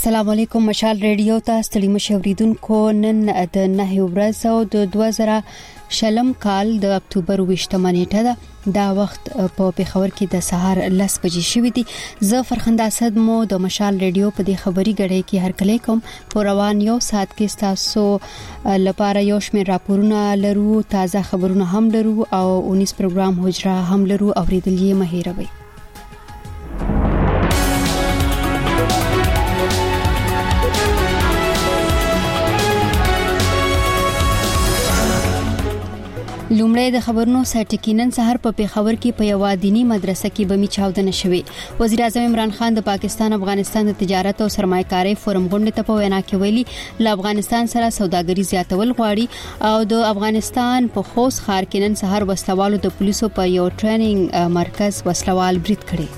السلام علیکم مشال ریډیو ته ستړي مشوریدونکو نن د 9 ورځ او د 2020 کال د اکتوبر 28 نیټه دا وخت په پیښور کې د سهار 10 بجې شوې دي. زه فرخنده اسد مو د مشال ریډیو په دې خبري غړې کې هر کله کوم په روان یو ساعت کې تاسو لپاره یو شمېر راپورونه لرو، تازه خبرونه هم لرو او 19 پروګرام حجره هم لرو. اوریدل یې مه هېروئ. لومړی د خبرونو سرټکینن سحر په پیښور کې په یو دینی مدرسه کې بمی چاودنه شوې. وزیر اعظم عمران خان د پاکستان افغانستان د تجارت او سرمایه‌کاري فورم غونډې ته په وینا کې ویلي ل افغانستان سره سوداګري زیاتول غواړي او د افغانستان په خوست ښار کې نن سحر وسلوالو د پولیسو په یو ټریننګ مرکز وسلوال برید کړي.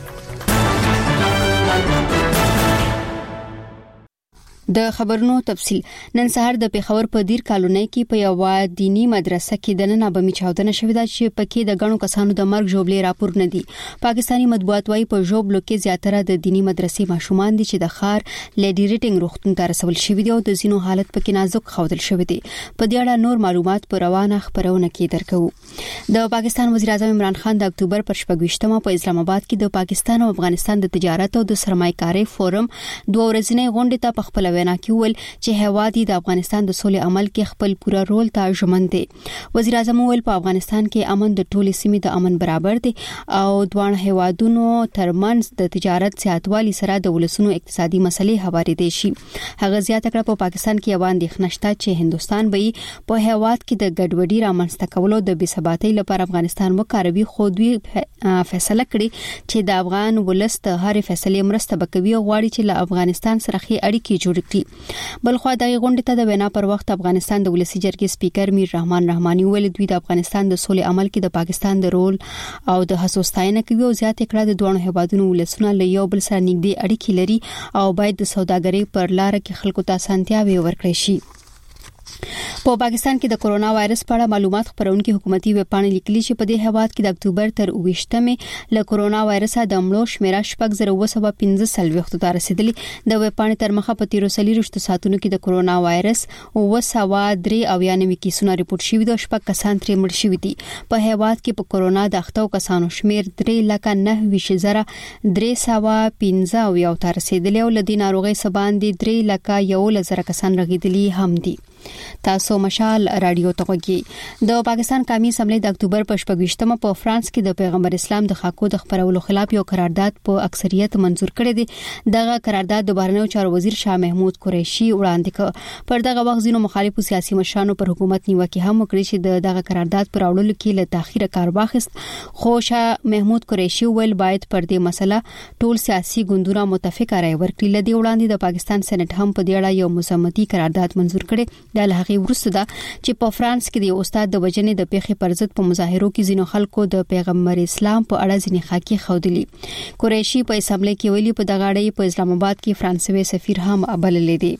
د خبرونو تفصیل. نن سهار د پیښور په دیر کالونی کې په یو دینی مدرسه کې د نن بمی چاودنه شوې ده چې پکې د غنو کسانو د مرګ جوړلې راپور نه دي. پاکستانی مطبوعات وايي په جوړلو کې زیاتره د دینی مدرسې ماشومان دي چې د خار لیډی ریټینګ روغتون ته رسول شوی دي او د زینو حالت پکې نازک خودل شوی دی. په دې اړه نور معلومات پر روانه خبرونه کې درکو. د پاکستان وزیر اعظم عمران خان د اکتوبر پر 28 په اسلام آباد کې د پاکستان او افغانستان د تجارت او د سرمایه‌کاري فورم دوه ورځنۍ غونډې ته په خپل وینا کې ول چې هوادي د افغانستان د سولې عمل کې خپل پورا رول ته ژمن دي. وزیر اعظم ویل په افغانستان کې امن د ټولې سیمې د امن برابر دي او دوه هوادونو ترمنځ د تجارت زیاتوالي سره د ولسونو اقتصادي مسلې هواري دي شي. هغه زیاته کړه په پاکستان کې یوان د خنشتا چې هندستان به په هواد کې د ګډوډي رامنځته کولو د بې ثباتۍ لپاره افغانستان وکاروي. خو دوی فیصله کړې چې د افغان ولس د هر فیصلې مرسته وکوي او غواړي چې له افغانستان سره ښې اړیکې جوړ کړي. بلخو د غونډې ته د وینا پر وخت افغانستان د ولسی جرګې سپیکر میر رحمان رحماني ویل دوی د افغانستان د سولې عمل کې د پاکستان د رول او د حساسیتاینه کوي او زیات کړه د دوه هیوادونو ولسونه له یو بل سره نږدې اړیکې لري او باید د سوداګرۍ پر لار کې خلکو ته اسانتیاوي ورکړي شي. په پاکستان کې د کورونا وایرس په اړه معلومات خبرونکو حکومتي ویبپاڼې لیکلي چې په دې هواد کې د اکتوبر تر 28 له کورونا وایرس د مړو شمیره 6915 ته رسیدلی. د ویبپاڼې تر مخه په 13 ساعتونو کې د کورونا وایرس 993 کیسونه ریپورت شوي دي. شپږ کسان ترې مړ شوي دي. په هواد کې په کورونا د اخته کسانو شمیر 3,09,315 ته رسیدلی او له دې ناروغۍ سباندې 3,11,000 کسان رغیدلي هم دي. تاسو مشال رادیو ته وګورئ. د پاکستان قومي اسمبلی د اکتوبر په 28 په فرانس کې د پیغمبر اسلام د خاکو د خبرولو خلاف یو قرارداد په اکثریت منزور کړی دی. دغه قرارداد د بهرنیو چارو وزیر شاه محمود قریشي وړاندې کړ. پر دغه وخت ځینو مخالفو سیاسي مشرانو پر حکومت نیوکه هم وکړه چې دغه قرارداد پر اړولو کې له تاخير کار واخیست. خو شاه محمود قریشي ویل باید پر دې مسله ټول سیاسي ګوندونه متفق رائے ورکړي. لدی وړاندې د پاکستان سېنات هم په دې اړه یو مزمتي قرارداد منزور کړي. د لهغه ورسته ده چې په فرانس کې د استاد د وجنې د پیښې پر ضد په مظاهرو کې ځینو خلکو د پیغمبر اسلام په اړه ځینې خاکي خودلی. قریشي په اسمبلی کې ویلي په دغه اړه په اسلام آباد کې فرانسوي سفیر هم بللی دی.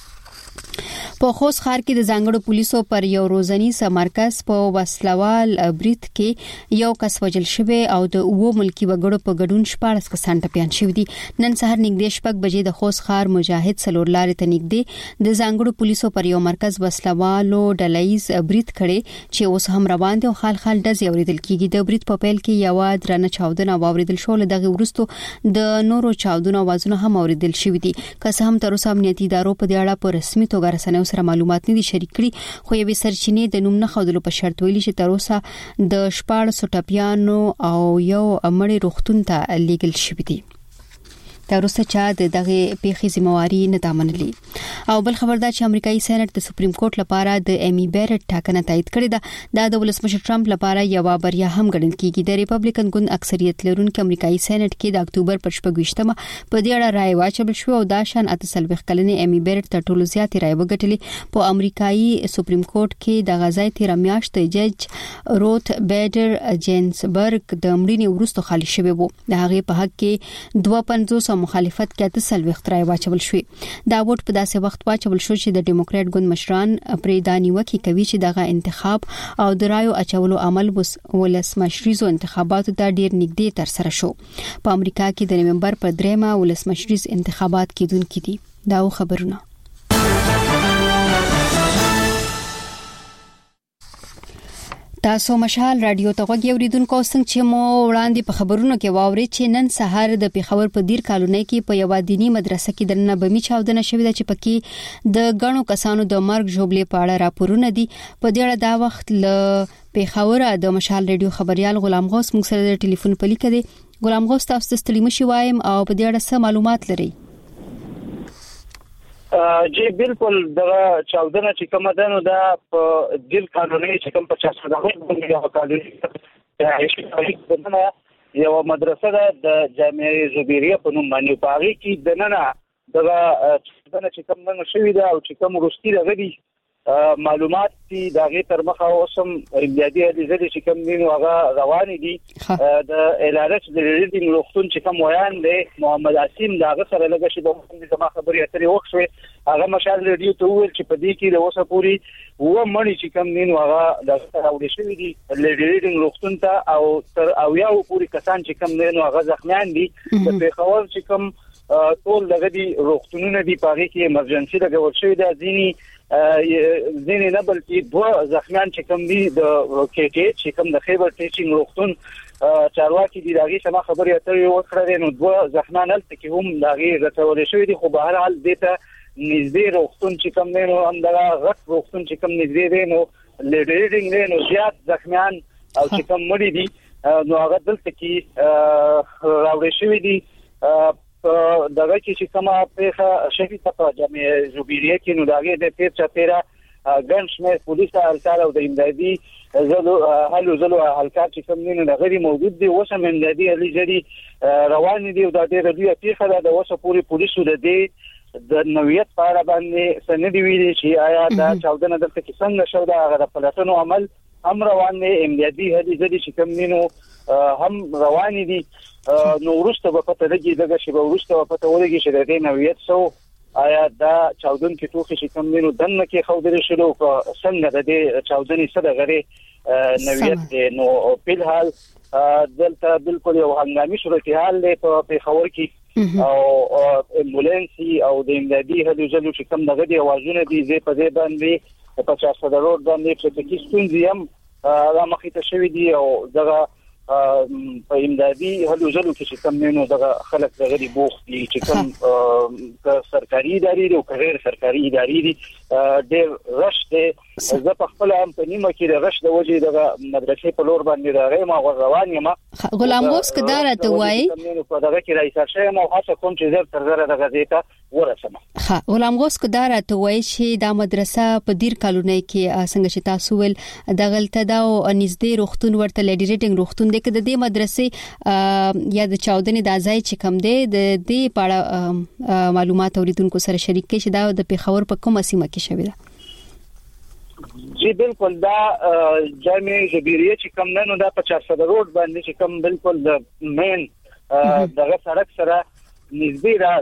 په خوست ښار کې د ځانګړو پولیسو پر یو روزنیز مرکز په وسلوال برید کې یو کس وژل شوی او د اوو ملکی وګړو په ګډون 14 کسان ټپيان شوي دي. نن سهار نږدې 6 بجې د خوست ښار مجاهد سلور لارې ته نږدې د ځانګړو پولیسو پر یو مرکز وسلوالو ډلایز برید کړي چې اوس هم روان دي او خال ډز اوریدل کیږي. د برید په پیل کې یو درنه چاودنه واوریدل شو. له دغه وروسته د نورو چاودنو आवाजونه هم اوریدل شوي دي. که څه هم تر اوسه امنیتي ادارو په دې اړه په رسمي توګه رسنیو سره معلومات نه دي شریک کړي. خو یوې سرچینې د نوم نه خودلو په شرط ویلي چې تر اوسه د 14 ټپيانو او یو مړی روغتون ته لیږل شوی دی. تر اوسه چا دغه پیښې ذمہواری نه دامنلي. او بل خبردار چې امریکایي سېنات د سپریم کورټ لپاره د ایمی بیرټ ټاکنه تایید کړې ده. د ولسمشر ټرمپ لپاره یو بریا هم ګڼل کیږي. د ریپبلیکن ګوند اکثریت لرونکي امریکایي سېنات کې د اکتوبر پر 28 په دې اړه رائے واچول شو او دا شان 48 کلنې ایمی بیرټ تر ټولو زیات رائے وګټلې. په امریکایي سپریم کورټ کې د غزای تیر میاشت جج روت بیډر جینسبرګ د مړینې وروسته خالي شوی وو. د هغې په حق کې 250 مخالفت کې 30 رائے واچول شوې. دا ووټ په داسې وخت واچول شو چې د ډیموکرات ګوند مشران پرې دانی وکي کوي چې دغه انتخاب او د رایو اچولو عمل ولسمشریزو انتخاباتو ته ډیر نږدې تر سره شو. په امریکا کې د نومبر پر 3 ولسمشریز انتخابات کېدونکي دي. دا خبرونه. تاسو مشال رادیو ته غوږی اوریدونکو څنګه چې مو وړاندې په خبرونو کې واوري چې نن سهار د پیښور په دیر کالونی کې په یو دینی مدرسه کې درنه بمی چاودنه شوې ده چې پکې د غنو کسانو د مرګ جوړلې په اړه راپورونه دي. په دې اړه دا وخت له پیښور د مشال رادیو خبريال غلام غوث موږ سره د ټلیفون په لیکه دي. غلام غوث تاسو ته ستړي مشي وایم او په دې اړه څه معلومات لري؟ جی بالکل دا چاودنه چې کومه ده نو دا په دل کالونی چې کوم 50 باندې یو کالونی ده یو مدرسه ده د جامعه زبیریه په نوم باندې پاغي کې دننه دا چاودنه چې کوم نه شوې ده او چې کوم روستي راغلي معلومات دي دا غي تر مخه اوسم ریاضي د زړه چې کوم دین هغه روان دي د الارش د ریډینګ لوختون چې کوم ویان دی محمد عاصم دا سره لګه شي د زما خبرې اترې وښوي هغه مشال ریډیو ته ویل چې په دې کې د اوسه پوری و مړی چې کوم دین هغه د راوړې شوی دي ریډینګ لوختون ته او تر او یو پوری کسان چې کوم دین هغه زخمیان دي د پیښور چې کوم ټول دغه دي روغتونونه دي پاره کې ایمرجنسي لګول شوی دی ځینې نه بلکې دوه زخمیان چې کوم دي د کېټي چې کوم د خیبر ټیچینګ روغتون چارواکي دي دغه سم خبرې اترې وکړې نو دوه زخمیان هلته کې هم دغه رسول شوی دي خو به هر حال دته نږدې روغتون چې کوم نو هم دغه غټ روغتون چې کوم نږدې دی نو لیډرینګ نو زیات زخمیان او چې کوم مړي دي نو هغه دلته کې راوړې شوی دي دغه چې کومه پیښه شهید په جامعه زبیریه کې نو دغه د تیر چاپیرا ګنشمه پولیس هلکار او د امدادي زلو هلکار چې کوم نه غوړي موجود دي اوس هم امدادي علي جري روان دي او د دې رډیو پیښه د اوسه پوری پولیسو د نوعیت په اړه باندې سند ویلي چې آیا دا چاودنه دلته کې څنګه شو دا غره پلاتونو عمل هم روان دي امدادي هدي چې کوم نینو هم روان دي نو ورسته په پته لګي دغه شی به ورسته په پته ولګي چې د دې نوعیت سو آیا دا چاودن کې توخي چې کوم نینو دنه کې خو درې شلو په څنګه د دې چاودنې سره غره نوعیت دی نو په الحال دلته بالکل یو هنګامي صورتحال دی په پیښور کې او امبولانسي او د امدادي هلو ځلو چې کوم دغه دی اوازونه دي زه په دې باندې په 400 روډ باندې چې کې ستونزې هم را مخې ته شوې دي او دغه په امدادي هلو ځلو کې کوم نو دغه خلک دغه دی بوخ دي چې کوم سرکاري ادارې دي او غیر سرکاري ادارې دي ډېر رش دي زه په خپل هم په نیمه کې د رش د وجې دغه مدرسې په لور باندې راغی ما روان یم غلام غوث کدار ته وایي په دغه کې رئیس شې ما هڅه کوم چې زر تر زر دغه دیتا ورسمه غلام غوث کدار ته وایي چې د مدرسه په دیر کالونی کې څنګه چې تاسو ول دغلته دا نږدې روختون ورته لیډریټینګ روختون د دې مدرسې یا د چاودنې د ځای چې کم دی د دې په اړه معلومات اوریدونکو سره شریک کړي چې دا د پیښور په کومه سیمه کې شوی ده. جی بالکل دا جامعه زبیریه چې کم نه نو دا په 400 روډ باندې چې کم بالکل د مین دغه سړک سره نږدې را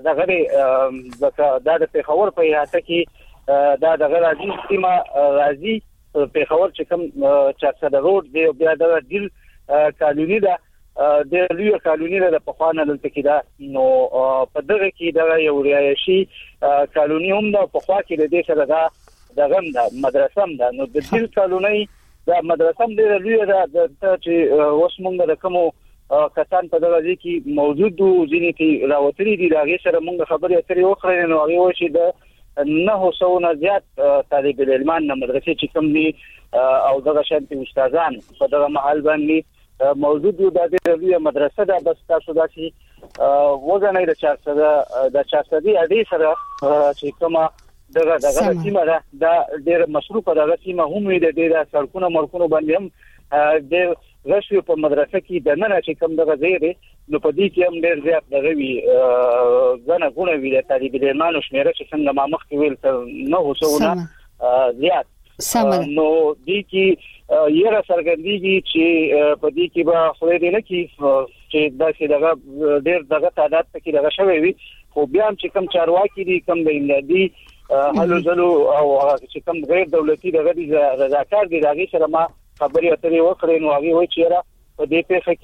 دغه د پیښور په احاطه کې دا دغه راځي سیمه راځي پیښور چې کم 400 روډ دی بیا د دل کالونی دا د لوی کالونی دا په خوانه دلته کې دا نو په دغه کې دا یو ریاشي کالونی هم دا په خوا کې د دې سره دا دغه مدرسه هم دا نو د دل کالونی دا مدرسه هم د لوی دا چې اوس موږ د کومو کسان په دغه ځای کې موجود دي ځینې کې راوتري دي دا غي سره موږ خبرې اترې وکړې نو هغه و چې د 900 زیات طالب العلمان مدرسې چې کوم دي او دغه شانتي استادان په دغه محل باندې موجود دي د دې مدرسه دا بس تاسو دا چې وګڼئ د 400 دی اډي سره چې کومه دغه سیمه دا ډېر مصروفه دغه سیمه هم د دې سړکونو مرکونو باندې هم ډېر رشوه په مدرسه کې د نن چې کوم دغه زیره نو په دې کې هم ډېر زیات دغه وی غنه غونه وی د طالب العلمانو شمیره چې څنګه ما مخکې ویل تر 900 زیات نو دې کې یره سرګندېږي چې په دې کې به خو دې نه کې چې دا چې دغه ډېر دغه تعداد کې دغه شوی وي خو بیا هم چې کم چارواکي دي کم د امدادي هلو ځلو او چې کم غیر دولتي دغه دي رضاکار دي دغه سره ما خبرې اترې وکړې نو هغه وایي چې په دې پیښه کې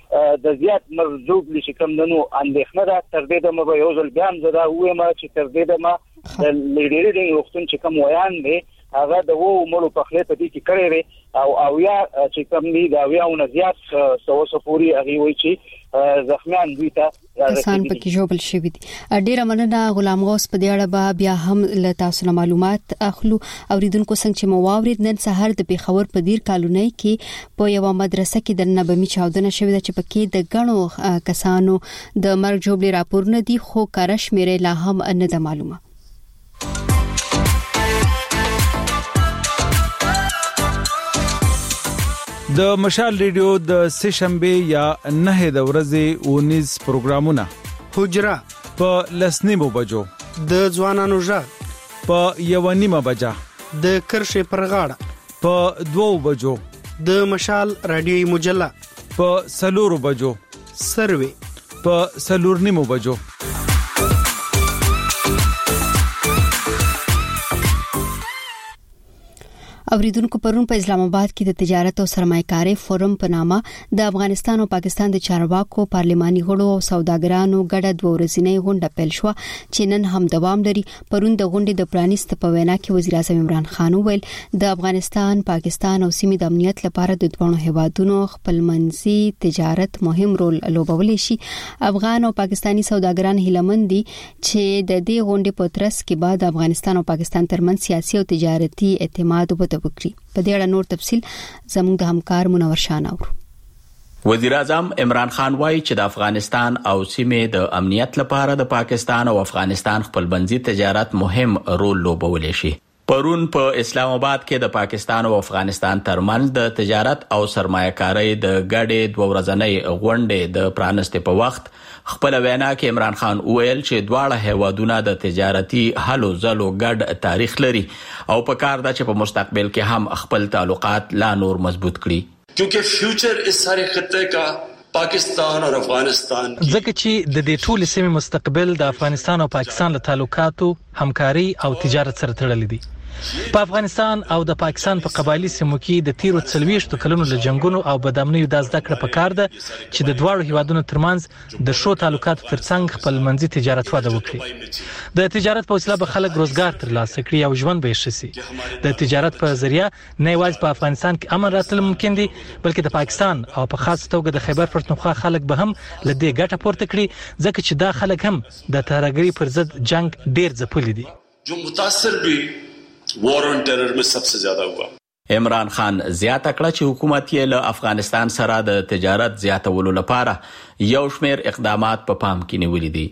د زیات مرزوب لشي کوم نو اندېښنه ده تر دې د مبه یو ځل بیا زدا وېما چې تر دې د ما د لیډرینګ وختون چې کوم ویان دی هغه د وو مړو په خله ته دي کې کړی او یا چې کوم دی دا ویاو نه زیات سوسه پوری هغه وی چې زخمیان دوی ته کسان پکې جوړل شوی دي. ډیره مننه غلام غوث. په دې اړه بیا هم له تاسو نه معلومات اخلو. اوریدونکو څنګه چې مواورید نن سحر د پیښور په دیر کالونی کې په یو مدرسه کې د نبمی چاودنه شوې ده چې پکې د غنو کسانو د مرګ جوړې راپور نه دي خو کارش مېره لا هم نه ده معلومه. د مشال ریډیو د سشنبه یا نه د ورځې 19 پروګرامونه حجره په لسنیمو بجو، د ځوانانو ژغ په 1:30 بجا، د کرښې پر غاړه په 2 بجو، د مشال رادیوي مجله په 4 بجو، سروي په 4:30 بجو. اوریدونکو پرون په اسلام آباد کې د تجارت او سرمایه‌کاري فورم په نامه د افغانستان او پاکستان د چارواکو پارلماني غړو او سوداګرانو ګډه دوورځنۍ غونډه پیل شو چې نن هم دوام لري. پرون د غونډې د پرانیست په وینا کې وزیر اعظم عمران خان وویل د افغانستان، پاکستان او سیمې د امنیت لپاره د دوه هیوادونو خپلمنځي تجارت مهم رول لوبولی شي. افغان او پاکستانی سوداګران هیلمن دي چې د دې غونډې په ترڅ کې بعد افغانستان او پاکستان ترمنځ سیاسي او تجارتي اعتماد وبد وکړي. په دې اړه نور تفصيل زموږ د همکار منور شاه نور. وزیر اعظم عمران خان وایي چې د افغانستان او سیمې د امنیت لپاره د پاکستان او افغانستان خپلمنځي تجارت مهم رول لوبولی شي. پرون په اسلام آباد کې د پاکستان او افغانستان ترمنځ د تجارت او سرمایه‌کارۍ د ګډې دوه ورځنۍ غونډې د پرانستې په وخت خپل وینا کې عمران خان وویل چې دواړه هیوادونه د تجارتي هلو ځلو ګډ تاریخ لري او په کار ده چې په مستقبل کې هم خپل تعلقات لا نور مضبوط کړي. क्योंकि फ्यूचर इस सारे खत्ते का पाकिस्तान और अफगानिस्तान ځکه چې د دې ټول سیمې مستقبل د افغانستان او پاکستان له تعلقاتو، همکاري او تجارت سره تړلي دي. په افغانستان او د پاکستان په قبایلی سیمو کې د تیرو 40 کلونو له جنگونو او بدامنیو د زده کړې په کار ده چې د دواړو هیوادونو ترمنځ د شو تعلقاتو ترڅنګ خپلمنځي تجارت وده وکړي. د تجارت په وسیله به خلک روزګار ترلاسه کړي او ژوند به ښه شي. د تجارت په ذریعہ نه یوازې په افغانستان کې امن راتل ممکن دي بلکې د پاکستان او په خاص توګه د خیبر پښتونخوا خلک به هم له دې ګټه پورته کړي ځکه چې دا خلک هم د ترهګرۍ پر ضد جنگ ډیر ځپلي دي. जो मुतासिर भी وار اون ټرر میں سب سے زیادہ ہوا. عمران خان زیاته کړه چې حکومت یې له افغانستان سره د تجارت زیاتولو لپاره یو شمېر اقدامات په پام کې نیولي دي.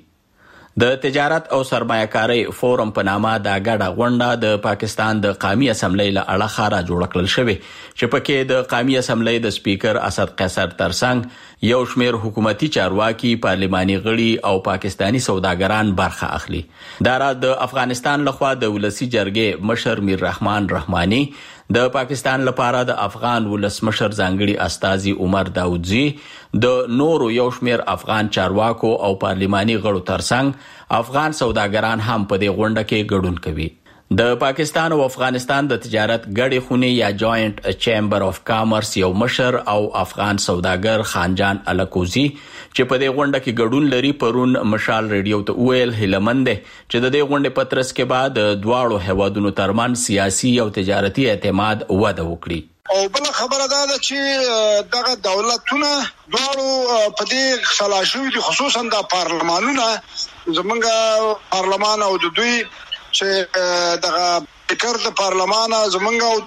د تجارت او سرمایه‌کارۍ فورم په نامه دا ګډه غونډه د پاکستان د قومي اسمبلی له اړخه را جوړ کړل شوې چې پکې د قومي اسمبلی د سپیکر اسد قیصر ترڅنګ یو شمېر حکومتي چارواکي، پارلماني غړي او پاکستانی سوداګران برخه اخلي. دا را د افغانستان لخوا د ولسی جرګې مشر میر رحمان رحماني، د پاکستان لپاره د افغان ولسمشر ځانګړي استازي عمر داودزي، د نورو یو شمېر افغان چارواکو او پارلماني غړو ترڅنګ افغان سوداګران هم په دې غونډه کې ګډون کوي. د پاکستان او افغانستان د تجارت ګډې خونې یا جوائنٹ چیمبر اف کامرس یو مشر او افغان سوداګر خانجان الکوزی چې په دې غونډه کې ګډون لري پرون مشال ریډیو ته ویل هیلمند چې د دې غونډې پترس کې بعد دواړو هیوادونو ترمن سیاسي او تجارتي اعتماد وده وکړي. او بل خبره ده چې دغه دولتونه دواړو په دې خلاشوي دي، خصوصا د پارلمانونو زمونږ پارلمان او د دوی چې دغه فکر د پارلمان زمونږ او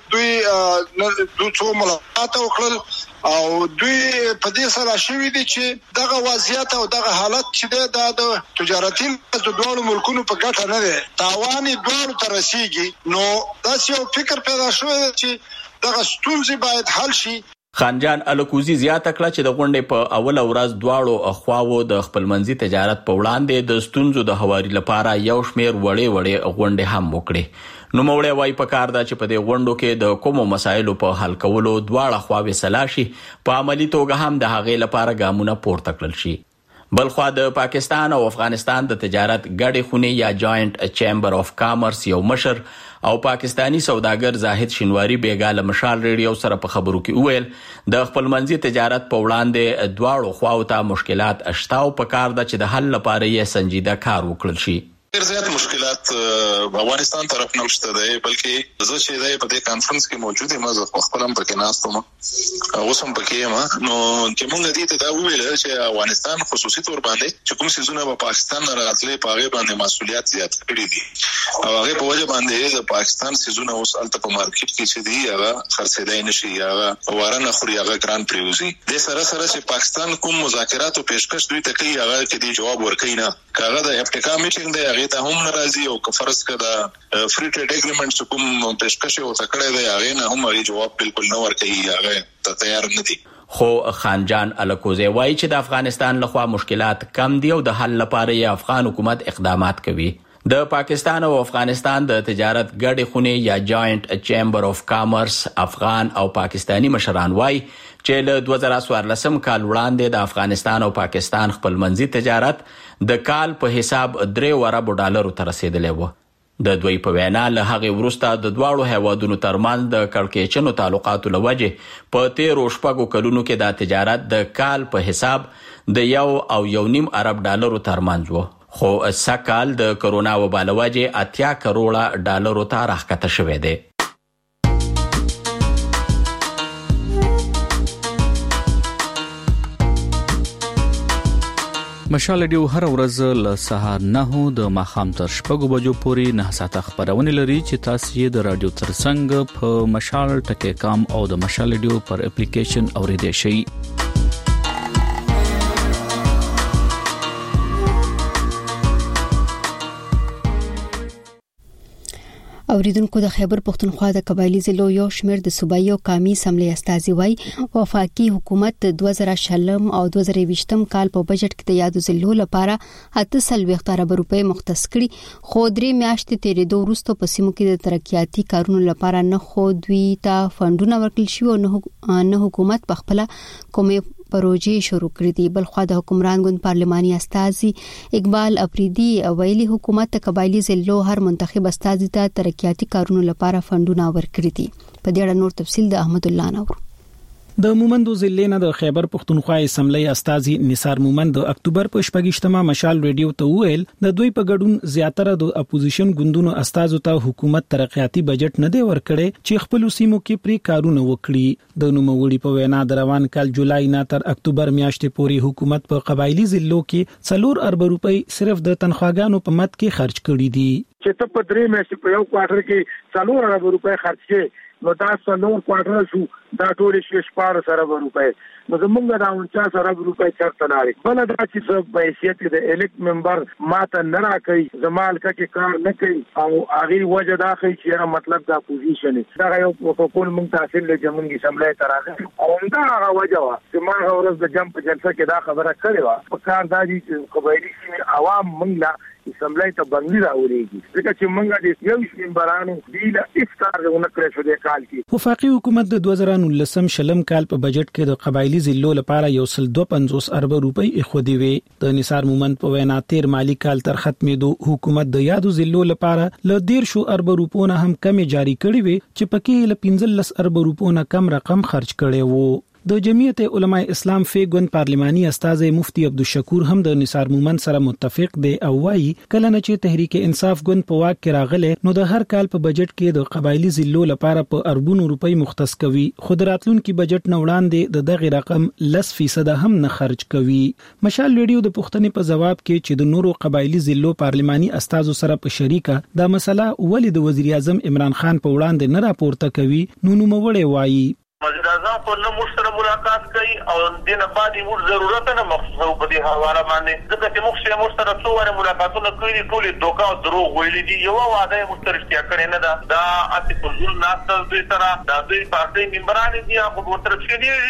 دوی څو ملاقات وکړل او دوی په دې سره شوي دي چې دغه وضعیت او دغه حالت چې د تجارتي د دوه ملکونو په ګټه نه دی، تاوان دوه ته رسیږي. نو داسې یو فکر پیدا شوی چې دغه ستونزې باید حل شي. خانجان الکوزی زیاته کړه چې د غونډې په اوله ورځ دواړو خواوو د خپلمنځي تجارت په وړاندې د ستونزو د هواري لپاره یو شمېر وړې غونډې هم وکړي. نو موړی وای په کار ده چې په دې غونډو کې د کومو مسایلو په حل کولو دواړه خواوې سلا شي، په عملي توګه هم د هغې لپاره ګامونه پورته کړل شي. بلخوا د پاکستان او افغانستان د تجارت ګډې خونې یا جاینټ چیمبر اف کامرس یو مشر او پاکستانی سوداګر زاهد شینواری بیګاله مشال ریډیو سره په خبرو کې وویل د خپلمنځي تجارت په وړاندې دواړو خواو ته مشکلات شته او په کار ده چې د حل لپاره یې سنجیده کار وکړل شي. ډېر زیات مشکلات افغانستان طرف نه شته دی، بلکې زه چې دی په دې کانفرنس کې موجود یم، زه خپل هم پکې ناست وم، اوس هم پکې یم. نو چې موږ دې ته دا وویل چې افغانستان خصوصي تور باندې چې کوم څیزونه په پاکستان نه راتلي په هغې باندې مسؤلیت زیات کړي دي او هغې په وجه باندې د پاکستان څیزونه اوس هلته په مارکیټ کې چې دي هغه خرڅېدی نه شي، هغه واره نه خوري، هغه ګران پرېوځي. دې سره سره چې پاکستان کوم مذاکراتو پیشکش دوی ته کوي هغه کې دې جواب ورکوي نه، که هغه د افریقا میټینګ دی هغې ته هم ناراضي او که فرض که د فری ټریډ اګریمنټ چې کوم پیشکش یې ورته کړی دی هغې نه هم هغې جواب بالکل نه ورکوي، هغه ته تیار نه دي. خو خانجان الکوزی وایي چې د افغانستان لخوا مشکلات کم دي او د حل لپاره یې افغان حکومت اقدامات کوي. د پاکستان او افغانستان د تجارت ګډې خونې یا جاینټ چیمبر اف کامرس افغان او پاکستانی مشران وایي چې له 2014 کال وړاندې د افغانستان او پاکستان خپلمنځي تجارت د کال په حساب 3 اربو ډالرو ته رسیدلی و. د دوی په وینا له هغې وروسته د دواړو هیوادونو ترمنځ د کړکېچنو تعلقاتو له وجې په 13 کلونو کې د تجارت د کال په حساب د 1.5 ارب ډالرو ترمنځ و، خو سږکال د کرونا وبا له وجې 80 کروړه ډالرو ته راښکته شوی دی. مشال ډیو هر ورځ له سهار 9 د ماښام تر 6 بجو پورې 9 ساعته خبرونه لري چې تاسو یې د رادیو ترڅنګ په مشال ټکی کام او د مشال ډیو پر اپلیکیشن اوریدئ شئ. اوریدونکو د خیبر پختونخوا د قبایلی ضلعو یو شمېر د صوبایي او قومي اسمبلی استازي وایي وفاقي حکومت د 2020 او 2020 کال په بجټ کې د یادو ضلعو لپاره 8 ارب روپۍ مختص کړي، خو 3 میاشتې تیرېدو وروسته په سیمو کې د ترقیاتي کارونو لپاره نه خو دوی ته فنډونه ورکړل شوي او نه حکومت په خپل کومې پروژې شروع کړې دي. بلخوا د حکمران ګوند پارلماني استازي اقبال افریدي ویلي حکومت د قبایلی ضلعو هر منتخب استازي ته ترقیاتي کارونو لپاره فنډونه ورکړي دي. په دې اړه نور تفصیل د احمد الله نور. د مومندو ضلع نه د خیبر پختونخوا اسمبلی استازي نثار مومند د اکتوبر په 28مه مشال ریډیو ته ویل د دوی په ګډون زیاتره د اپوزیشن ګوندونو استازو ته حکومت ترقیاتي بجټ نه دی ورکړي چې خپل سیمو کې پری کارونه وکړي. د نوموړي په وینا د روان کال جولای نه تر اکتوبر میاشتې پورې حکومت په قبایلی ضلعو کې 4 ارب روپۍ صرف د تنخواګانو په مد کې خرج کړي دي. چې ته په 3 میاشتې په یو کوارټر کې 4 ارب روپۍ خرج کړي نو دا 4 کوارټر شو، دا ټول شي 14 ارب روپۍ. نو زمونږ دا 49 ارب روپۍ چرته لاري بل دا چې په حیثیت د الیکټ ممبر ماته نه راکړي زمال کې کار نه کوي او هغه وجه دا کوي چې مطلب دا پوزیشن دا یو پروتوکول مونږ تحصیل له جمهوریت اسمبلی ترازه او دا هغه وجه وا چې ما ورځ د جمع په جلسه کې دا خبره کړې و په کار دا چې قبایلی سیمې عوام مونږ لا اسمبلی ته بنګلی راوړيږي ځکه چې مونږ د یو ممبرانو دی له افطار نه کړی شو د کال کې. وفاقي حکومت د 2019 شلم کال په بجټ کې د قبایلی ضلعو لپاره 152 ارب روپۍ اخودي وي. د نثار مومند په وینا تیر مالی کال تر ختمېدو حکومت د یادو ضلعو لپاره ل 1.5 ارب روپونه هم کم جاری کړی وي چې پکې ل 15 ارب روپونه کم رقم خرج کړي وو. د جمعیت علماء اسلام فی ګوند پارلماني استاد مفتی عبدالشکور هم د نثار مومند سره متفق دی او وايي کله نه چې تحریک انصاف ګوند په واک کې راغله نو د هر کال په بجټ کې د قبایلی ضلعو لپاره په اربونو روپۍ مختص کوي، خو د راتلونکي بجټ نه وړاندې د دغه رقم 10% هم نه خرج کوي. مشال ریډیو د پوښتنې په جواب کې چې د نورو قبایلی ضلعو پارلماني استادو سره په شریکه دا مسله ولې د وزیر اعظم عمران خان په وړاندې نه راپورته کوي نو نوموړی وايي وزیر اعظم په نو مشترک ملاقات کوي او دنه باندې موږ ضرورت نه مخصوصو په دې حواله باندې ځکه چې موږ سره مشترک څو واره ملاقاتونه کړي ټول دوکا او دروغ ویلي دي یو واده مشترک کړي نه دا اته ټول ناس دوی سره دا دوی پارټي ممبران دي هغه ورته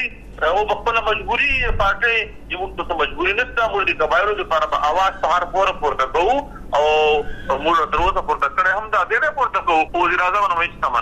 شي او په خپل مجبوري پارټي یو څه مجبوري نشته موږ د قبایلو لپاره په आवाज سهار پورته کوو او موږ دروازه پورته کړې هم دا ډېر پورته کوو وزیر اعظم نو هیڅ سامان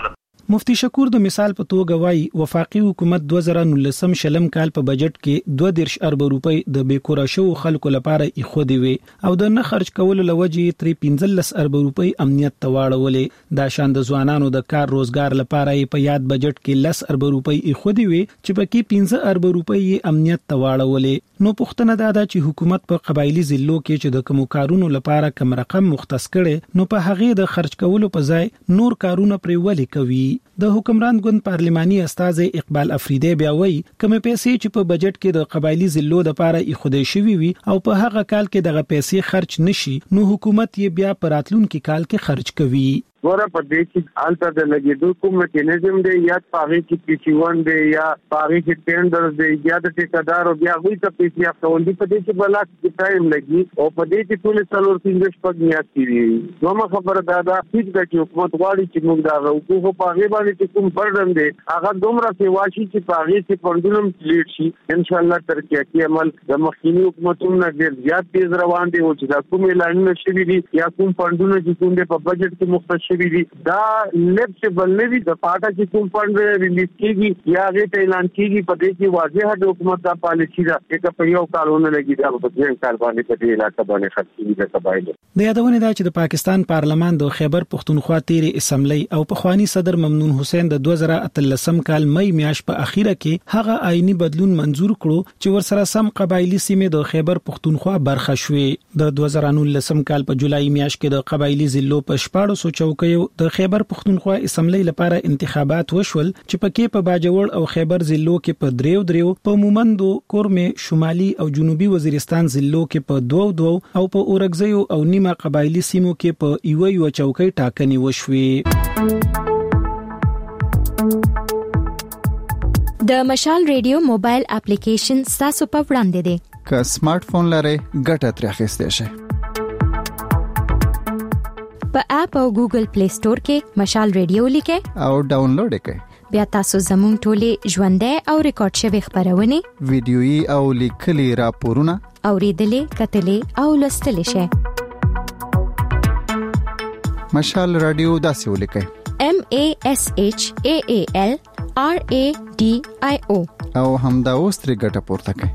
مفتی شکور د مثال په توګه وايي وفاقي حکومت 2019 شلم کال په بجټ کې 2.3 ارب روپۍ د بیکوره شو خلکو لپاره ایښودي وي او د نه خرج کولو لوجې 3.15 ارب روپۍ امنیت ته واړولې دا شان د ځوانانو د کار روزګار لپاره په یاد بجټ کې 10 ارب روپۍ ایښودي وي چې پکې 15 ارب روپۍ امنیت ته واړولې نو پښتنه دا ده چې حکومت په قبایلی ضلعو کې چې د کوم کارونو لپاره کم رقم مختص کړي نو په هغه د خرج کولو په ځای نور کارونه پرې ولې کوي د حکمران ګوند پارلماني استاد اقبال افریدی بیا وایي کوم پیسې چې په بجټ کې د قبایلی ضلعو لپاره ایښودل شوی وي او په هغه کال کې دغه پیسې خرج نشي نو حکومت یې بیا په راتلونکي کال کې خرج کوي ورا په دې کې حالت د لګیدو کوم میکانیزم دی یا پاغي کې پیسیون دی یا پاغي کې ټینډر دی یا د ټیکدار او بیا وی ته پیسې اخلي په دې کې بلا کې ټایم لګي او په دې کې ټول څلور څنګه شپږ میاشتې دي نو ما خبره دا هیڅ د حکومت واړي چې موږ دا غوښو په پاغي باندې کوم برډن دی هغه دومره سی واشي چې پاغي کې پندونم لیډ شي ان شاء الله تر کې عمل د مخکینی حکومتونو نه ډیر زیات تیز روان دي او چې دا کوم اعلانونه شوي دي یا کوم پندونه چې کوم په بجټ کې مختص شوی دي دا لیپسبل نه دي د پاټا چې کوم فند ریلیز کیږي یا غیر اعلان کیږي په دې کې واضح د حکومت دا پالیسی دا چې په یو کارونه لګي دا په دې کار باندې په دې علاقې باندې خرڅېږي د قبایل د یادونه دا چې د پاکستان پارلمان د خیبر پښتونخوا تیری اسمبلی او پخوانی صدر ممنون حسین د 2013 کال مئی میاشت په اخیره کې هغه آئینی بدلون منزور کړو چې ورسره سم قبایلی سیمې د خیبر پښتونخوا برخه شوې د 2019 کال په جولای میاشت کې د قبایلی ضلعو په 1400 چوکیو د خیبر پښتونخوا اسمبلی لپاره انتخابات وشول چې پکې په باجوړ او خیبر ضلعو کې په دریو په مومندو کورمه شمالي او جنوبي وزیرستان ضلعو کې په 2 او په اورګزیو او نیمه قبایلی سیمو کې په یو چوکۍ ټاکنې وشوې د مشال ریډیو موبایل اپلیکیشن تاسو په وړاندې دی که سمارټ فون لرئ ګټه ترې اخیستئ شئ په اپ او ګوګل پلی سٹور کې مشال ریډیو لیکئ او ډاونلوډ کړئ بیا تاسو زموږ ټولې ژوندۍ او ریکارډ شوی خبرونه ویډیويي او لیکلي راپورونه اوریدلې کتلې او لوستلې شئ مشال رادیو داسې ولیکئ MASHAALRADIO او همدا اوس ترې ګټه پورته کړئ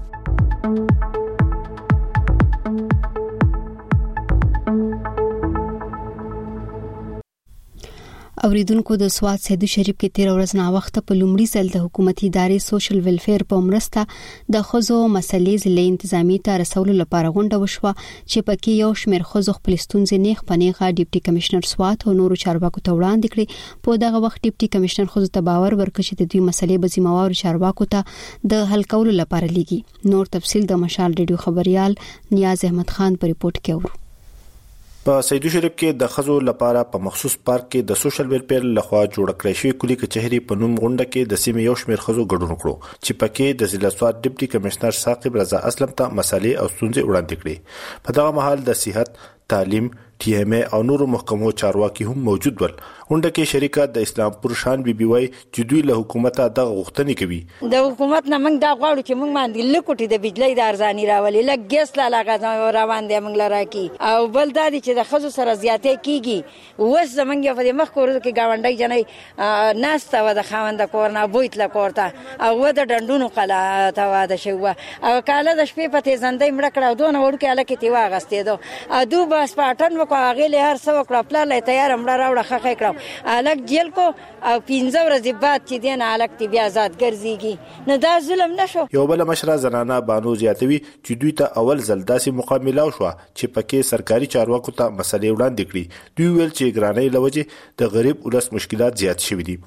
اوریدونکو د سواد سیدو شریف کې 13 ورځې نا وخت په لومړي ځل د حکومتي ادارې سوشل ویلفیر په مرسته د خزو مسلې ضلع انتظامی ته رسول لپاره غونډه وشوه چې پکې یو شمېر خزو خپل ستونزې نیغ پنیغه ډیپټي کمشنر سواد او نورو چارواکو ته وړاندې کړې په دغه وخت ډیپټي کمشنر خزو ته باور ورکړ چې د دوی مسلې به ذمہوار چارواکو ته د حل کولو لپاره لګي نور تفصيل د مشال ریډیو خبريال نیاز احمد خان په ریپورت کې اورو په سیدو شریف کې د خزو لپاره په مخصوص پارک کې د سوشل ویلفیر لخوا جوړ کړی شوی کلی کچهری په نوم غونډه کې د سیمې یو شمېر خزو ګډون کړو چې پکې د ضلع سواد ډیپټي کمشنر ثاقب رضا اسلم ته مسالې او ستونزې وړاندې کړې په دغه مهال د صحت تعلیم TMA او نورو محکمو چارواکي هم موجود ول غونډه کې شریکه د اسلامپور شان بیبي وای چې دوی له حکومته د غوښتنې کوي د حکومت نه موږ دا غواړو چې موږ باندې لکوټي د بجلی د ارزاني راولي لګ ګیس لا لګا روان دي موږ لرا کی او بل دا چې د خزو سره زیاتې کیږي وس زمونږ په دې مخ کورو کې گاونډي جنې ناسته و د خوند کورنا بویت لا کوړه او و د ډندونو قلا تا و د شو او کاله د شپې په تیزندې مړ کړه دونه ورکه الکه تی واغستې دو ادو بس پټن وکاغه له هر څو کړه پلا له تیار مړه راوړه خخې کړه الک جیل کو او 15 ورځې بعد چې دین الک تی بیا آزاد ګرځيږي نه دا ظلم نشو یو بل مشره زنانه بانو زیاتوي چې دوی ته اول ځل داسې مقابله وشو چې پکې سرکاري چارواکو ته مسلې وړاندې کړي دوی ویل چې ګرانۍ لوجه د غریب ولس مشکلات زیات شوي دي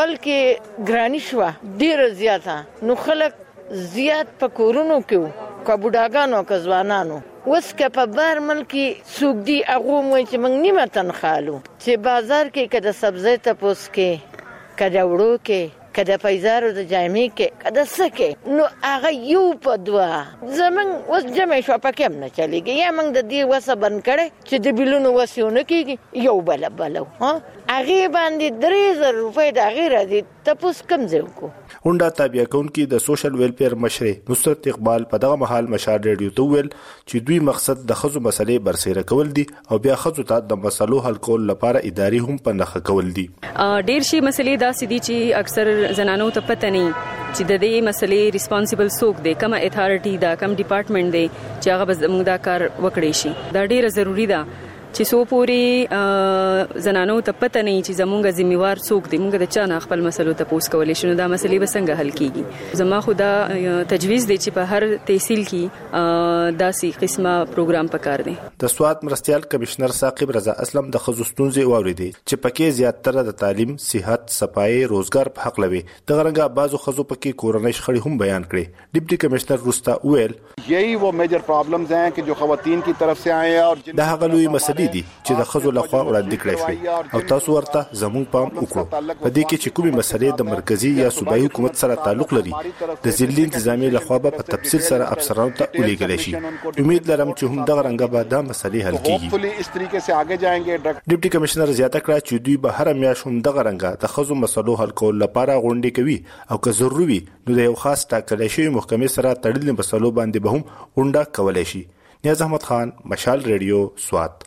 بلکې ګرانی شو ډیر زیاته نو خلک زیات پکورونو کې کبوډاګانو کزوانانو وس که په بار ملکی سوق دی هغه مو چې موږ نیمه تنخالو چې بازار کې کده سبزی ته پوس کې کده وړو کې کده پیزارو د جامې کې کده سکه نو هغه یو په دوا زمون وس جمع شو پکې نه چلیږي یا موږ د دې وسه بن کړي چې د بلونو وسونه کېږي یو بل ها هغه باندې 3000 روپۍ د هغه راځي تاسو کم ځای کو اونډه تابع کونکي د سوشل ویلفیر مشر نصرت اقبال په دغه مهال مشال ریډیو ته ویل چې دوی مقصد د خزو مسلې برسېره کول دي او بیا خزو ته د مسلو حل کول لپاره اداري هم په نخښه کول دي. ډېر شي مسلې داسې دي چې اکثر زنانو ته پته نه چې د دې مسلې ریسپانسیبل څوک دی، کومه اتھارټي دا، کوم ډپارټمنټ دی چې هغه به موږ دا کار وکړي شي. دا ډېر ضروری ده چې سو پوری زنانو ته پته نه چې زمونږ ذمہوار څوک دی، موږ د چا نه خپل مسلو ته پوس کولای شو. دا مسلې به څنګه حل کیږي؟ زما خدا تجویز دی چې په هر تحصیل کې داسې قسمه پروګرام پکار دی. د سواد مرستيال کمشنر ثاقب رضا اسلم د خصوصتونځي واوریدي چې پکې زیاتره د تعلیم، صحت، صفای، روزګار په حق لوي. د غرنګا بازو خزو پکې کورونی شخړې هم بیان کړي. ډیپټي کمشنر رستا ویل یہی وہ میجر پرابلمز ہیں کہ جو خواتین کی طرف سے آئے ہیں اور د هغه لوی مسلې دي چې د خزو لخوا وړاندې کړې شوې او تاسو ورته زموږ پام وکړو. په دې کې چې کومې مسلې د مرکزی یا صوبایي حکومت سره تعلق لري د ضلعي انتظامی لخوا په تفصیل سره افسرانو ته ولېږل شي. امید لرم چې هم دغه رنګه به دا مسلې حل کیږي. اس طریقے سے آگے جائیں گے. ډیپټي کمشنر زیاته کړه چې دوی به هر میاشت هم دغه رنګه د خزو مسلو حل کول لپاره غونډې کوي او که ضروري وي نو د یو خاص ټاکل شوی محکمې سره تړلې مسلو باندې به هم غونډه کولای شي. نیاز احمد خان، مشال ریډیو، سوات.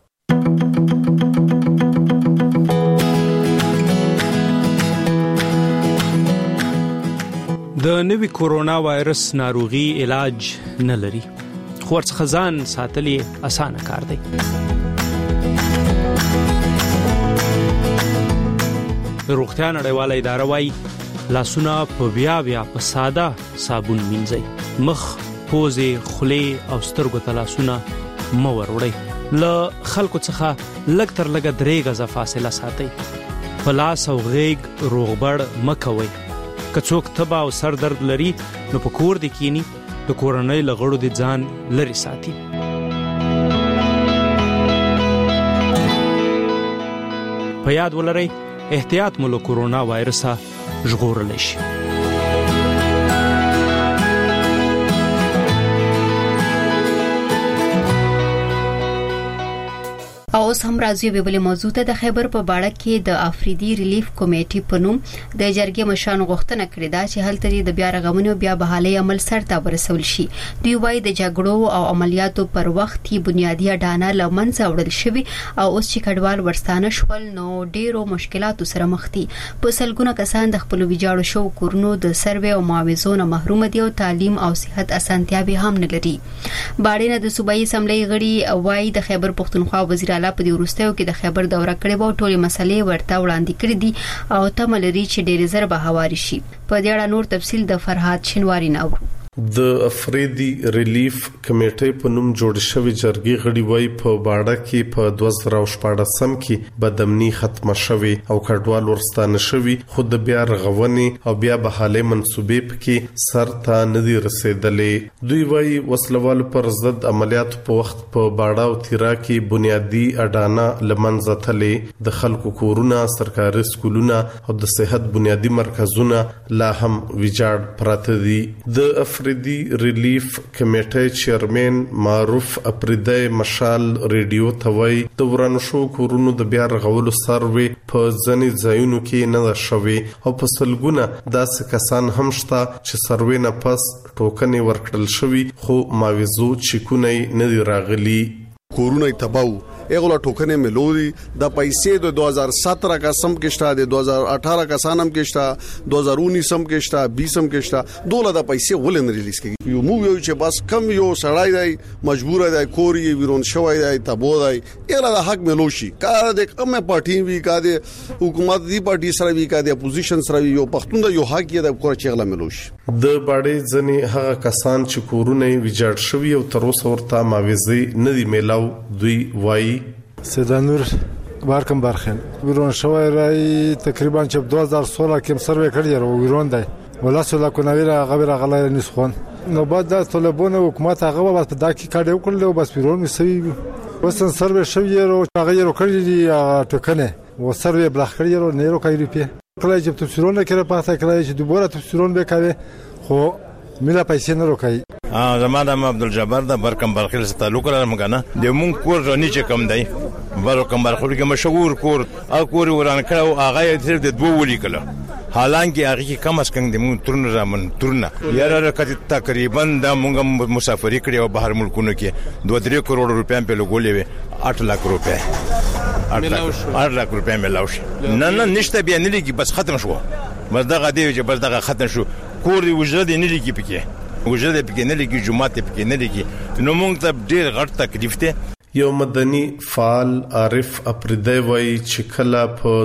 د نوي کورونا وایرس ناروغي علاج نه لري، خو ورڅخه ځان ساتل اسانه کار دی. روغتیا نړیواله اداره وايي لاسونه په بیا په ساده صابون مینځئ. مخ، پوزې، خولې او سترګو ته لاسونه مه وروړئ. له خلکو څخه لږ تر لږه 3 غزه فاصله ساتئ. په لاس او غېږ روغبړ مه کوئ. که څوک تبه او سر درد لري نو په کور دې کینی، د کورنۍ له غړو دې ځان لري ساتي. په یاد ولرئ احتیاط مو له کورونا وایرسه ژغورلی شي. او اوس هم راځي به بل موضوع ته. د خیبر په باړه کې د افریدي ریلیف کمیټې په نوم د جرګې مشرانو غوښتنه کړې ده چې هلته د بیا رغونې او بیا بحالي عمل سرته ورسول شي. دوی وايي د جګړو او عملیاتو پر وخت هی بنیادی اډانه لمنځه وړل شوی او اوس چې کډوال ورستانه شول نو ډیرو مشکلاتو سره مخ دي. په سلګونه کسان د خپل ویجاړو شو کورونو د سروې او معاوضو نه محروم دي او تعلیم او صحت اسانتیاوي هم نه لري. باړې نه د صوبایي اسمبلی غړي وايي د خیبر پښتونخوا وزیر اعلی په دې وروستیو کې د خیبر دوره کړې وو، ټولې مسلې ورته وړاندې کړې دي او تمه لري چې ډېر زر به هواري شي. په دې اړه نور تفصیل د فرهاد شینواری نه اورو. د افریدي ریلیف کمیټې په نوم جوړ شوی جرګې غړي وای په باړه کې په 2014 کې بدامني ختمه شوی او کډوال ورستانه شوی، خو د بیا رغونې او بیا بحاله منسوبې پکې سر ته ندي رسیدلې. دوی وای وسلوال پر ضد عملیات په وخت په باړه او تیرا کې بنیادی اډانه لمنځه تلې، د خلکو کورونه، سرکاري سکولونه او د صحت بنیادی مرکزونه لا هم ویجاړ پراته دي. د افریدي ریلیف کمیټې چیرمن معروف افریدی مشال ریډیو ته وای د ورانو شو کورونو د بیا رغولو سروي په ځنې ځایونو کې نه شوي او په سلګونه داسې کسان هم شته چې سروي نه پس ټوکنې ورکړل شوي خو معاوضو چیکونه نه دی راغلي. کورونه تباو اغلا ټوکنه ملوري د پیسې د 2017 کا سم کېشتا د 2018 کا سانم کېشتا 2019 سم کېشتا 20 سم کېشتا دوله د پیسې ولن ریلیز کړي. یو مو یو چې بس کم یو سړای دی مجبور دی کوري ویرون شوی دی تبو دی اغلا د حق ملوشي کار د کومه پارټي وی کا د حکومت دی پارټي سره وی کا د اپوزیشن سره یو پښتون د یو حق یې د کور چغلا ملوشي. د باړې ځنې هغه کسان چې کورونه ویجاړ شوی او تر اوسه ورته معاوضه نه دی میلاو. دوی وای سیدانور بارکم برخن ویرون شوی رای تقریبا چې 2016 کې سروې کړی و ویرون دی ولاسو لا کو نویره غبر غلای نسخون نو بعد د طلبونه حکومت هغه بس په داکی کاډ وکړل بس ویرون مسوي وسن سروې شوی او هغه یې کړی دی ټکنه و سروې بلخ کړی او نه رو کوي په کله چې تفسیرونه کړه پاتې کړی چې دوباره تفسیرونه وکړي خو مله پیسې نه روکای. زما د عبدالجبار د برکم برخیل سره تعلق لرم کنه د مونږ کور رونی چې کم دی بل کمبر خو کې مشهور کور او کور وران کړو هغه صرف د دوه ولي کله حالانکه هغه کې کم اس کم د مون ترن رامن ترنه یاره کته تقریبا د مونږ مسافری کړي او بهر ملکونو کې 2-3 کروڑ روپیا په لګولې وي 8 لک روپیا 8 لک روپیا ملاوش نه نشته بیا نه لګي بس ختم شو بس دغه دی چې بس دغه ختم شو کور وجود نه لګي پکې وجود پکې نه لګي جمعه پکې نه لګي نو مونږ ته ډیر غټ تکلیف ته یو مدني فعال عارف اپریدی وای چې کله په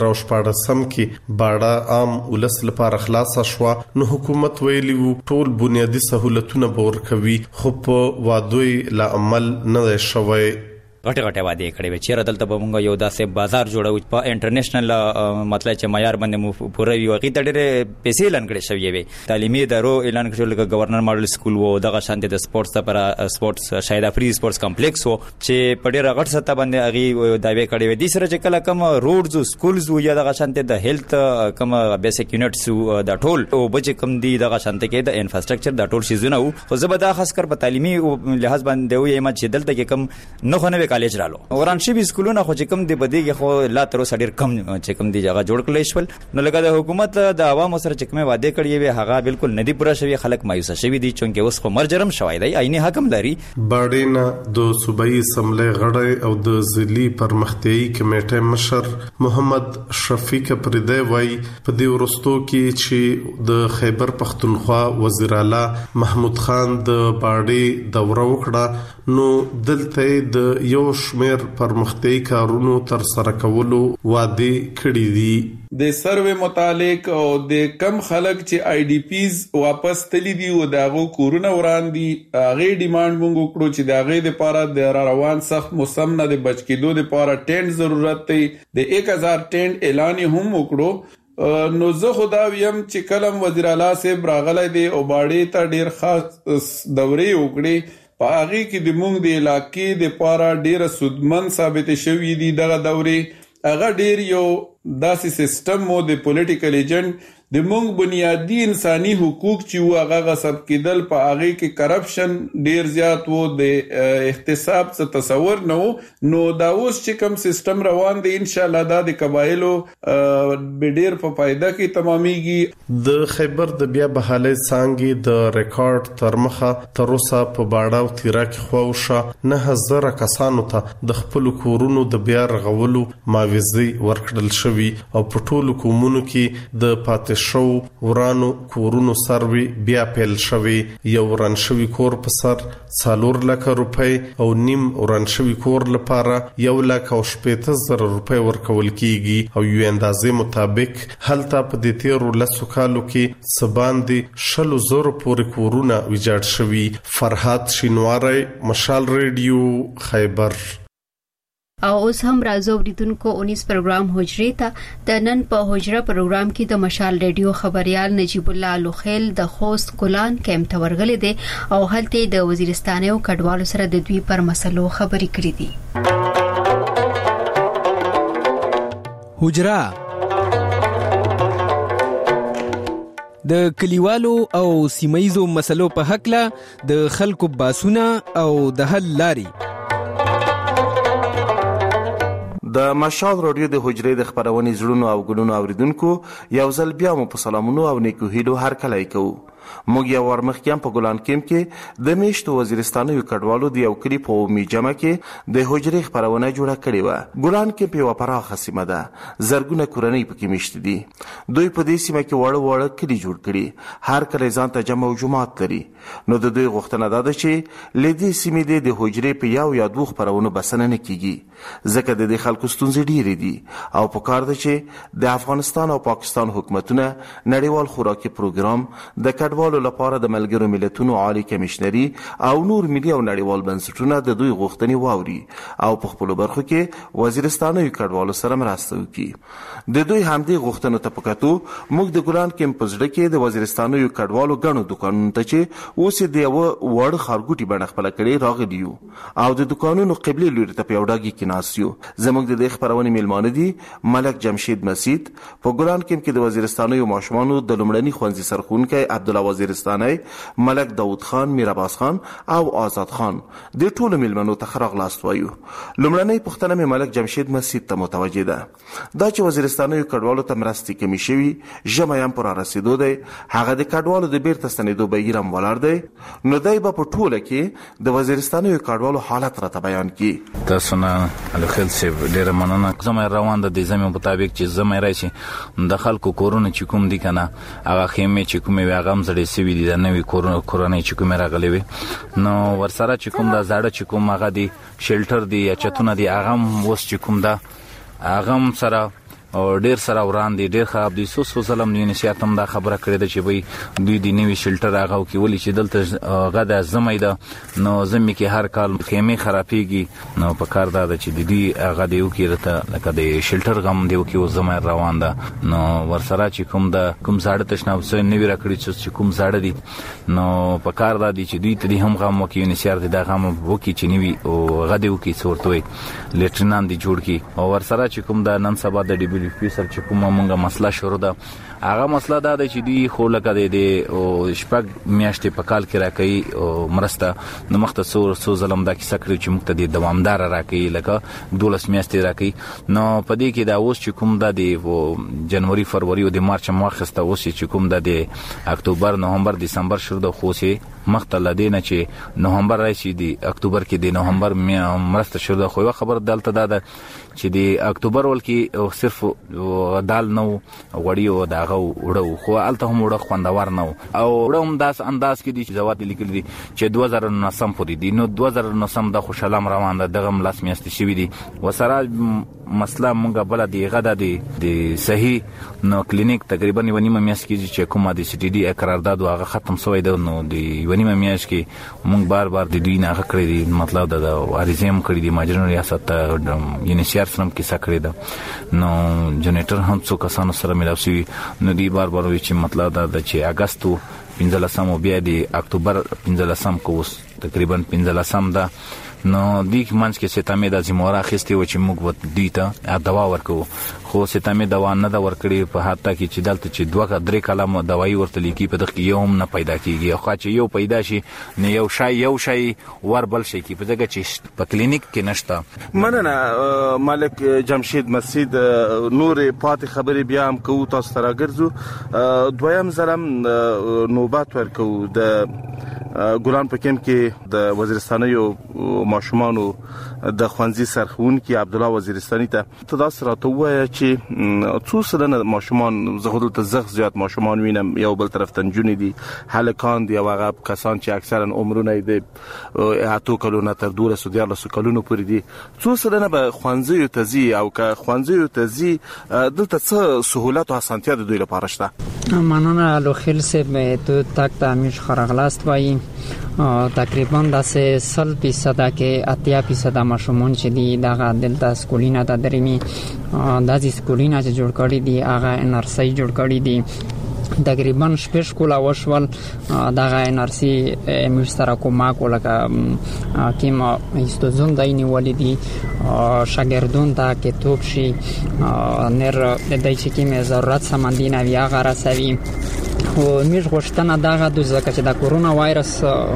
2014 کې باړه عام ولس لپاره خلاص شو نو حکومت ویلی وو ټول بنیادی سہولتونه به ورکوي خو په وادوی لا عمل نه شوی غټه وعده کړې و چې ردل ته موږ یو داسې بازار جوړو په انټرنیشنل مطلب چې معیار باندې پوره وي وقې ته ډېر پیسې اعلان کړي شوی وي تعلیمي ادارو اعلان کړل چې گورنر ماډل سکول وو دغه شانته د سپورتس لپاره سپورتس شاید افری سپورتس کمپلیکس وو چې په ډېر غټ سطح باندې اغي داوی کړي وي د سره چې کله کوم روډز سکولز وو یا دغه شانته د هیلث کوم بیسیک یونټس د ټول او بچ کم دي دغه شانته کې د انفراستراکچر د ټول شیزونه وو خو زبدا خاص کر په تعلیمي لحاظ باندې وي ما چې دلته کې کم نه خونه کالج رالو وران شي سکولونه خو چې کم دی بدیږي خو لا تر اوسه ډیر کم چې کم دی جگہ جوړ کړل شول نو لکه د حکومت د عوامو سره چې کومه وعده کړی وي هغه بالکل ندی پوره شوی خلک مایوس شوی دي چې اوس خو مرجرم شوی دی عیني حکم لري باډینا د صوبایي اسمبلی غړی او د ضلعي پرمختیايي کمیټې مشر محمد شفیق پردی وای په دې ورستو کې چې د خیبر پختونخوا وزیر اعلی محمود خان د باډي دوره وکړه نو دلته د یو شمیر پرمختیايي کارونو تر سره کولو وعده کړې دي د سروې متعلق او د کم خلک چې آی ډی پیز واپس تللی دي او داغو کورونه وراندي هغه ډیماند مونږ وکړو چې داغه د لپاره د روان سخت موسم نه د بچ کېدو لپاره ټینټ ضرورت دی د 1000 ټینټ اعلان هم وکړو نو زه خدا ویم چې کلم وزیر اعلی صاحب راغلی دی او باړې ته ډیر خاص دورې وکړي په هغه کې د مونږ د علاقې د پاره ډیره سودمن ثابت شوې دي دغه دورې هغه ډیر یو داسې سیستم مو د پولیټیکل ایجنټ د مونږ بنیادی انساني حقوق چې هغه غصب کېدل په هغه کې کرپشن ډیر زیات وو د احتساب څخه تصور نو دا اوس چې کوم سیستم روان دی ان شاء الله دا د قبایلو به ډیر په فائدہ کې تمامېږي د خیبر د بیا بحالي څنګه د ریکارډ ترمخه تر اوسه په باړه او تیرا کې خوښه 9000 کسانو ته د خپل کورونو د بیا رغولو معاوضه ورکړل شوی او په ټولو کومونو کې د پاتې شو ورانو کورونو سروي بیا پیل شوی یو وران شوی کور په سر 4 لک روپۍ او نیم وران شوی کور لپاره 1,70,000 روپۍ ورکول کیږي او یو اندازې مطابق هلته په دې تیرو لسو کالو کې سباندي 100,000 پورې کورونه ویجاړ شوی فرحات شینواری مشال ریډیو خیبر او اوس هم راځو ورېدونکو 19 پروګرام حجرې ته د نن په حجره پروګرام کې د مشال ریډیو خبريال نجیب الله لوخیل د خوست ګلان کیمپ ته ورغلي دي او هلته د وزیرستان او کډوالو سره د دوی پر مسلو خبرې کړې دي حجره د کلیوالو او سیمایزو مسلو په حق له د خلکو باسونه او د حل لاري د مشال رادیو د حجرې د خبرونې زړونو او ګلونو اوریدونکو یو ځل بیا مو په سلامونو او نیکو هیلو هر کله کوو موږ یو ورمخکیم په ګلان کیمپ کې د میشتو وزیرستانو کډوالو د یو کلی په میجمه کې د حجرې خبرونه جوړه کړې و ګلان کیمپ یو پراخه سیمه ده زرګونه کورنۍ پکې میشت دي دوی په دې سیمه کې وړ کلی جوړ کړي هر کله ځان ته جمع او جماعت لري نو د دوی غوښتنه ده چې لدی سیمه د حجرې په یو یا دوه خبرونه بسنه نه کیږي ځکه د دې خلکو ستونزې ډېرې دي او په کار ده چې د افغانستان او پاکستان حکومتونه نړیوال خوراکي پروګرام د کډوالو لپاره د ملګرو ملتونو عالی کمشنري او نور ملي او نړیوال بنسټونه د دوی غوښتنې واوري او په خپل برخو کې وزیرستانو کډوالو سره مرسته وکړي د دوی همدې غوښتنو ته پکاتو موږ د ګلان کیمپ زړه کې د وزیرستانو کډوالو غنو دکانونو ته چې اوس د یو وړ خارګوټي بڼه خپل کړي راغلیو او د دکانونو قبلي لوري ته پیوډاږي کې ناسیو زموږ د خبرونې میلمانه دي ملک جمشید مسید په ګلان کیمپ کې د وزیرستانو ماشومانو د لومړني خوندزي سرخونکو عبد الله الله وزیرستاني ملک داود خان، میر عباس خان او آزاد خان د ټولو ملمنو ته راغلاست وایو. لومړنۍ پوښتنه مې ملک جمشید مسعود ته متوجه ده. دا چې وزیرستاني کډوالو ته مرستې کمی شوي ژمی هم پر رسیدو دی، هغه د کډوالو د بیرته ستنېدو بهیر هم ولاړ دی، نو دی به په ټوله کې د وزیرستاني کډوالو حالت راته بیان کړي. تاسو نه الخیل صاحب ډېره مننه. زموږ روان د زمي مطابق چې زمي راشي د خلکو کورونه چې کوم دي کنه هغه خیمه چې کومه وي هغه هم زړې سوي دي، د نوې کورونه چې کومه راغلي وي، نو ورسره چې کوم دا زاړه چې کوم هغه دي شیلټر دي یا چتونه دي هغه هم اوس چې کوم دا هغه هم سره او ډیر سره وران دي، ډیر خراب دي. سو ظلم نه نشیات هم دا خبره کړې ده چې وای دوی د نیوي شیلټر هغه کې ولې چې دلته غدا زمې ده، نو زمې کې هر کال خیمه خرابېږي، نو په کار دا چې د دې هغه دیو کې رته لکه د شیلټر غم دیو کې زمې روان ده، نو ورسره چې کوم دا کوم زاړه تشناب سره نیوي راکړي چې کوم زاړه دي، نو په کار دا دي چې دوی ته هم غم وکي نشیار دي دا غم وکي چې نیوي او غدیو کې څورتوي لټرینان دي جوړ کی، او ورسره چې کوم دا نن سبا د ډي سر چې کومه مونږه مسله شروع ده، هغه مسله دا ده چې دی خو لکه د شپږ میاشتې په کال کې راکړي او مرسته نو مخته سو ظلم دا کیسه کړی چې موږ ته د دوامدار راکړي لکه 12 میاشتې راکړي، نو په دې کې دا اوس چې کوم دا د جنوري فروری او د مارچ ماخسته اوس چې کوم دا د اکتوبر نومبر دسمبر شروع ده، خو سي مخته لدینه چې نومبر راشي د اکتوبر کې د نومبر مرسته شروع ده. خو خبر دلته دا چې د اکتوبر ولکې صرف دال نو غوړی او داغه وړو، خو الته هم وړو خوندور نو او وړم داس انداز کې دي چې زوات لیکل دي چې 2009 پورې دي، نو 2009 د خوشالم روان ده، دغه ملاس میاشتې شوی دي. وسره مسله مونږه بل دی غدا د صحیح نو کلینیک تقریبا ونیمه میاشت کې چې کومه د سی ټي ډي قرارداد هغه ختم شوی ده، نو د ونیمه میاشت کې مونږ بار د دوی نه کړی دي، مطلب د اریزم کړی دي ماجرن ریاست یونیسیار سره کې سکړی ده، نو جنریټر هم څو کسانو سره ملاو شي، نو دی بار وی چې مطلب دا چې اگستو 15 بیا د اکتوبر 15 کوس تقریبا 15 ده، نو دی منځ کې ستامه د زموره اخیستي و چې موږ دوی ته دوا ورکو، خو ستامه دوا نه دا ورکړي په حتی کې چې دلته چې 2-3 کلمه دوايي ورته لیکي په دغه یو هم نه پیدا کیږي، خو چې یو پیدا شي نه یو شای وربل شي کی په دغه چې په کلینیک کې نشته. مننه ملک جمشید مسعود. نور پات خبري بیا هم کو تاسو سره ګرځو. دویم زلم نوبات ورکو د ګلان پکیم کې د وزیرستاني ماشومانو د خوانزي سرخون کې عبد الله وزیرستاني ته تاسو راته وایي چې څو سلنه ماشومان زغدل ته زیات ماشومان وینم، یو بل طرف ته جونې دي هلکان دي او هغه کسان چې اکثرا عمرونه د 8 کلونو تر 12 کلونو پورې دي، څو سلنه به خوانزي تزي او که خوانزي تزي دلته څه سہولت او اسانتیا د دوی لپاره شته؟ مننه الخیل سه تو تک تامیش خرغلاست وایي تقریبا د 100% کې 80% ماشومان چې دي دغه دلته سکولینا ته درېمي د سکولینا چې جوړ کړی دي هغه انرسي جوړ کړی دي، تقریبا شپږ کولا وشول دغه انرسي مستر کومه کوله کیم استوزون دایني ولدي شاګردون ته کې توپ شي نر د دای چې کیم ضرورت سمندینه وی هغه رسوي. خو میش غوښتنه دغه د ځکه چې د کورونا وایرس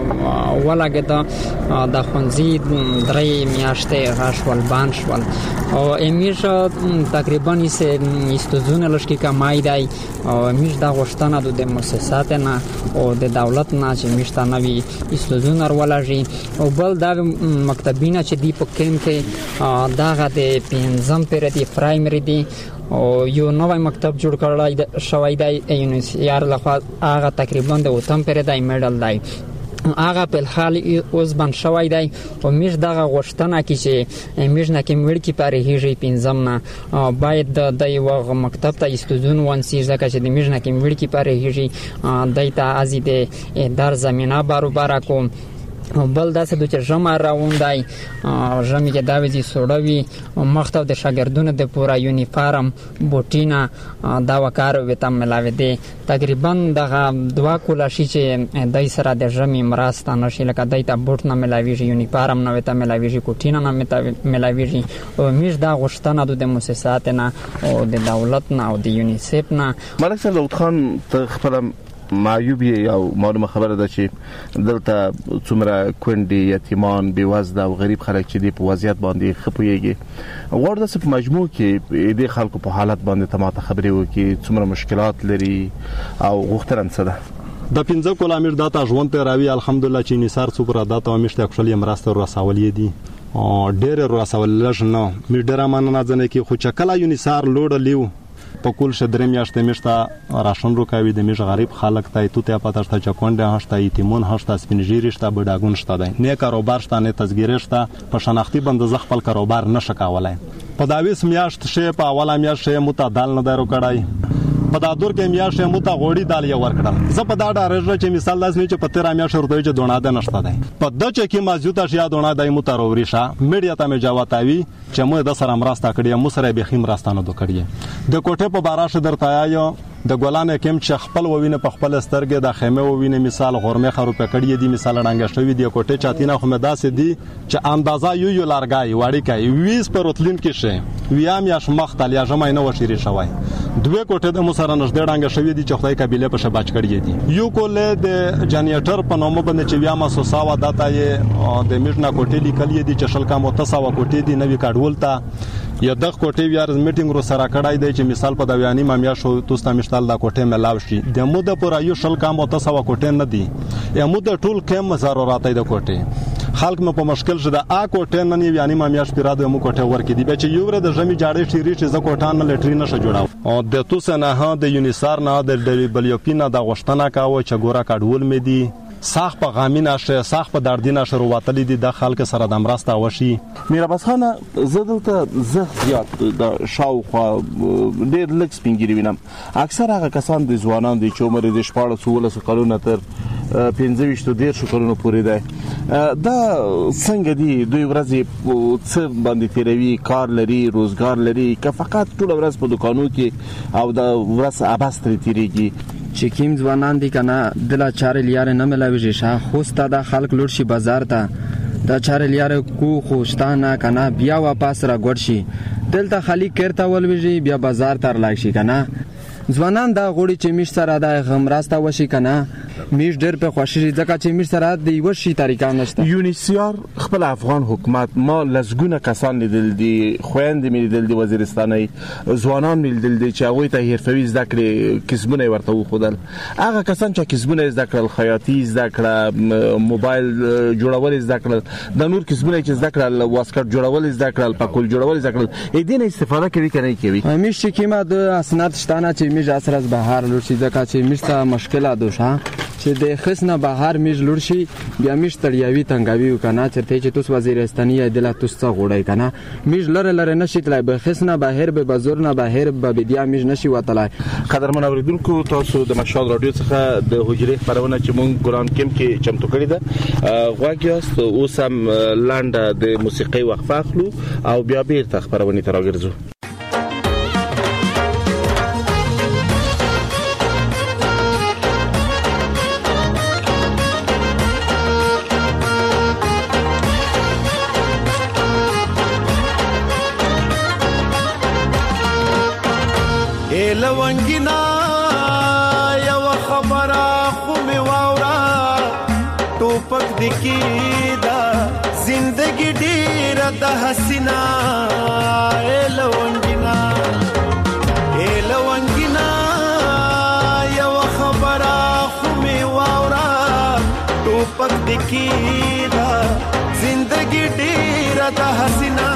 ولګید د خونځي 3 میاشتې غشول بان شول او امیش تقریبا استوزون لشکې کمای دی او میش د غوښتنه د مؤسسات نه او د دولت نه چې میشته نوی استوزون ورولږي او بل د مکتبینه چې دی په کیم کې دغه د 5 پیر دی پرایمری دی او یو نوې مکتب جوړ کړل شوی دی یونیسیار لخوا هغه تقریبا د وطن پر دی میډل دی هغه په حال اوس بن شوی دی او میش دغه غوښتنه کی چې میش نه کې مړ کی پاره هیږي 15 نه باید د یو مکتب ته استودون ونسی ځکه چې د میش نه کې مړ کی پاره هیږي دایته ازیده در زمينه برابر کوم بل داسې د چرجما راوندای ژمي کې دا وځي سوړوي مختو د شاګردونو د پورا یونیفارم بوټینا دا وکړ وته ملاوي دي تقریبا دغه 2 کولا شي چې دای سره د ژمي مراسته نشي لکه دایته بوټ نه ملاوي یونیفارم نه وته ملاوي کوټینا نه ملاوي او میش دا غوښتنه د مؤسسات نه او د دولت نه او د یونیسف نه. ملک داود خان خپل معیوب او معلومه خبره ده چې دلته څومره کونډې یتیمان بیوزله او غریب خلک چې په وضعیت باندې خپويږي غواړم د په مجموع کې د خلکو په حالت باندې تماته خبرې وکړي څومره مشکلات لري او غوښتنه څه ده د 15 کیلومتر داته ژوند ته راوي الحمدلله چې نثار څومره داته مشته خپل مرسته رسولې دي ډېر رسول لژنه می ډېر مننه ځنه کې خو چکلا یو نثار لوړ لیو په کول شدرم یاشته مشته راشن روکاوي د میش غریب خلک ته تو پاتہ شته چکونډه هشته ایتیمون هشته سپینجیری شته بډاګون شته دی نه کاروبار شته نه تسګیره شته په شناختی بند ز خپل کاروبار نشه کولای په داویس میاشت شه په اوله میاشت شه متعدل نه درو کړای په دادور کې میاشت مو ته غوړی دال یو ورکړل زه په دا ډارژه چې مثال داس نه چې په 13 میاشت ورته چې دونه ده نشته دی په د چې کې مازیوت اشیا دونه دای مو ته وروریشه میډیا ته مې جواتاوي چې مو د سره مرسته کړی مو سره به خیم راستانه دو کړی د کوټه په باراشه درته آیو د ګولان کېم چې خپل ووینه په خپل سترګې د خیمه ووینه مثال غورمه خرو په کړی دی مثال ډنګ شوی دی کوټه چاتینه خو مې داسې دی چې اندازا یو لارګای وړي کوي 20 پر وتلین کې شه ویام یا شمخ تل یا جمع نه وشيري شوی دوه کوټه د مسره نږدې ډنګ شوی دی چې خدای قبيله په شباچ کړی دی یو کوله د جنریټر په نومو باندې چې ویام سوساوا داتا یې د میټنا کوټه لیکل دی چې شل کا متصاوا کوټه دی نوې کاډول تا یا د کوټه ویار میټینګ رو سره کړای دی چې مثال په دویانی مامیا شو توستا مشتال د کوټه ملاو شي د مو د پورا یو شل کا متصاوا کوټه نه دی یا مو د ټول کم ضرورت دی د کوټه خلک مې په مشکل شته ا کوټه نه یعنی مامیاش پیرا د مو کوټه ورکې دی چې یو ور د جمی جاړې شيري چې ز کوټان نه لټري نشه جوړاو او د توسه نه ها د یونیسار نه د ډبلیوپینا د غشتنه کاوه چې ګورا کډول مې دی ساخ په غامینه شه ساخ په دردینه شروع وتلی دي د خلک سره د مرسته وشي میرباس خان زدلته زیات د شاوخوا ډېر لکس پینګری وینم اکثر هغه کسان د ځوانان د چومره د 14 کلونو تر 15 کلونو پورې ده دا څنګه دي دوی ورځې څه باندې تیروي کار لري روزګار لري که فقط ټول ورځ په دکانو کې او د ورځ اباس تیریږي چې کیم ځوانان دي کنه دلا 4 لیار نه ملاوي شه خوسته د خلک لور شي بازار ته د 4 لیار کو خوشتانه کنه بیا واپس را ګډ شي دلته خالی کړتا ولوي بیا بازار تر لای شي کنه ځوانان دا غوړي چې مش سره د غم راسته وشي کنه میش ډېر په خوشي ځکه چې میش سره د یو شي طریقه نشته یونیسیار خپل افغان حکومت ما لزګونه کسان لیدل دي خويند مې لیدل دي وزیرستاني ځوانان مې لیدل دي چې هغه ته حرفوي زده کړې کسبونه ورته وخدل هغه کسان چې کسبونه زده کړل خیاطي زده کړل موبایل جوړول زده کړل د نور کسبونه چې زده کړل واسکټ جوړول زده کړل پکول جوړول زده کړل اې دې نه استفاده کوي کنه کوي میش چې کیما د اسناد شتانه چې میش اثر از بهار لور شي ځکه چې میش ته مشکله دوشه چې د خصنه بهر میج لور شي بیا میش تړیاوي تنګاوي وکنه چې ته توس وزیرستاني دله توس څه غوړای کنه میج لره نشي تلای به خصنه بهر به بازار نه بهر به بیا میج نشي وتلای قدرمن اوریدونکو تاسو د مشال رادیو څخه د حجره خبرونه چې مونږ ګران کیم کې چمتو کړی ده غواګیاست اوس هم لاندې د موسیقي وقفه اخلو او بیا بیرته خبرونه تراګرځو لونګینا یو خبره خو می واورا ټوپک دکی دا زندگی ډیر د حسینا لونګینا یو خبره خو می واورا ټوپک دکی دا زندگی ډیر د حسینا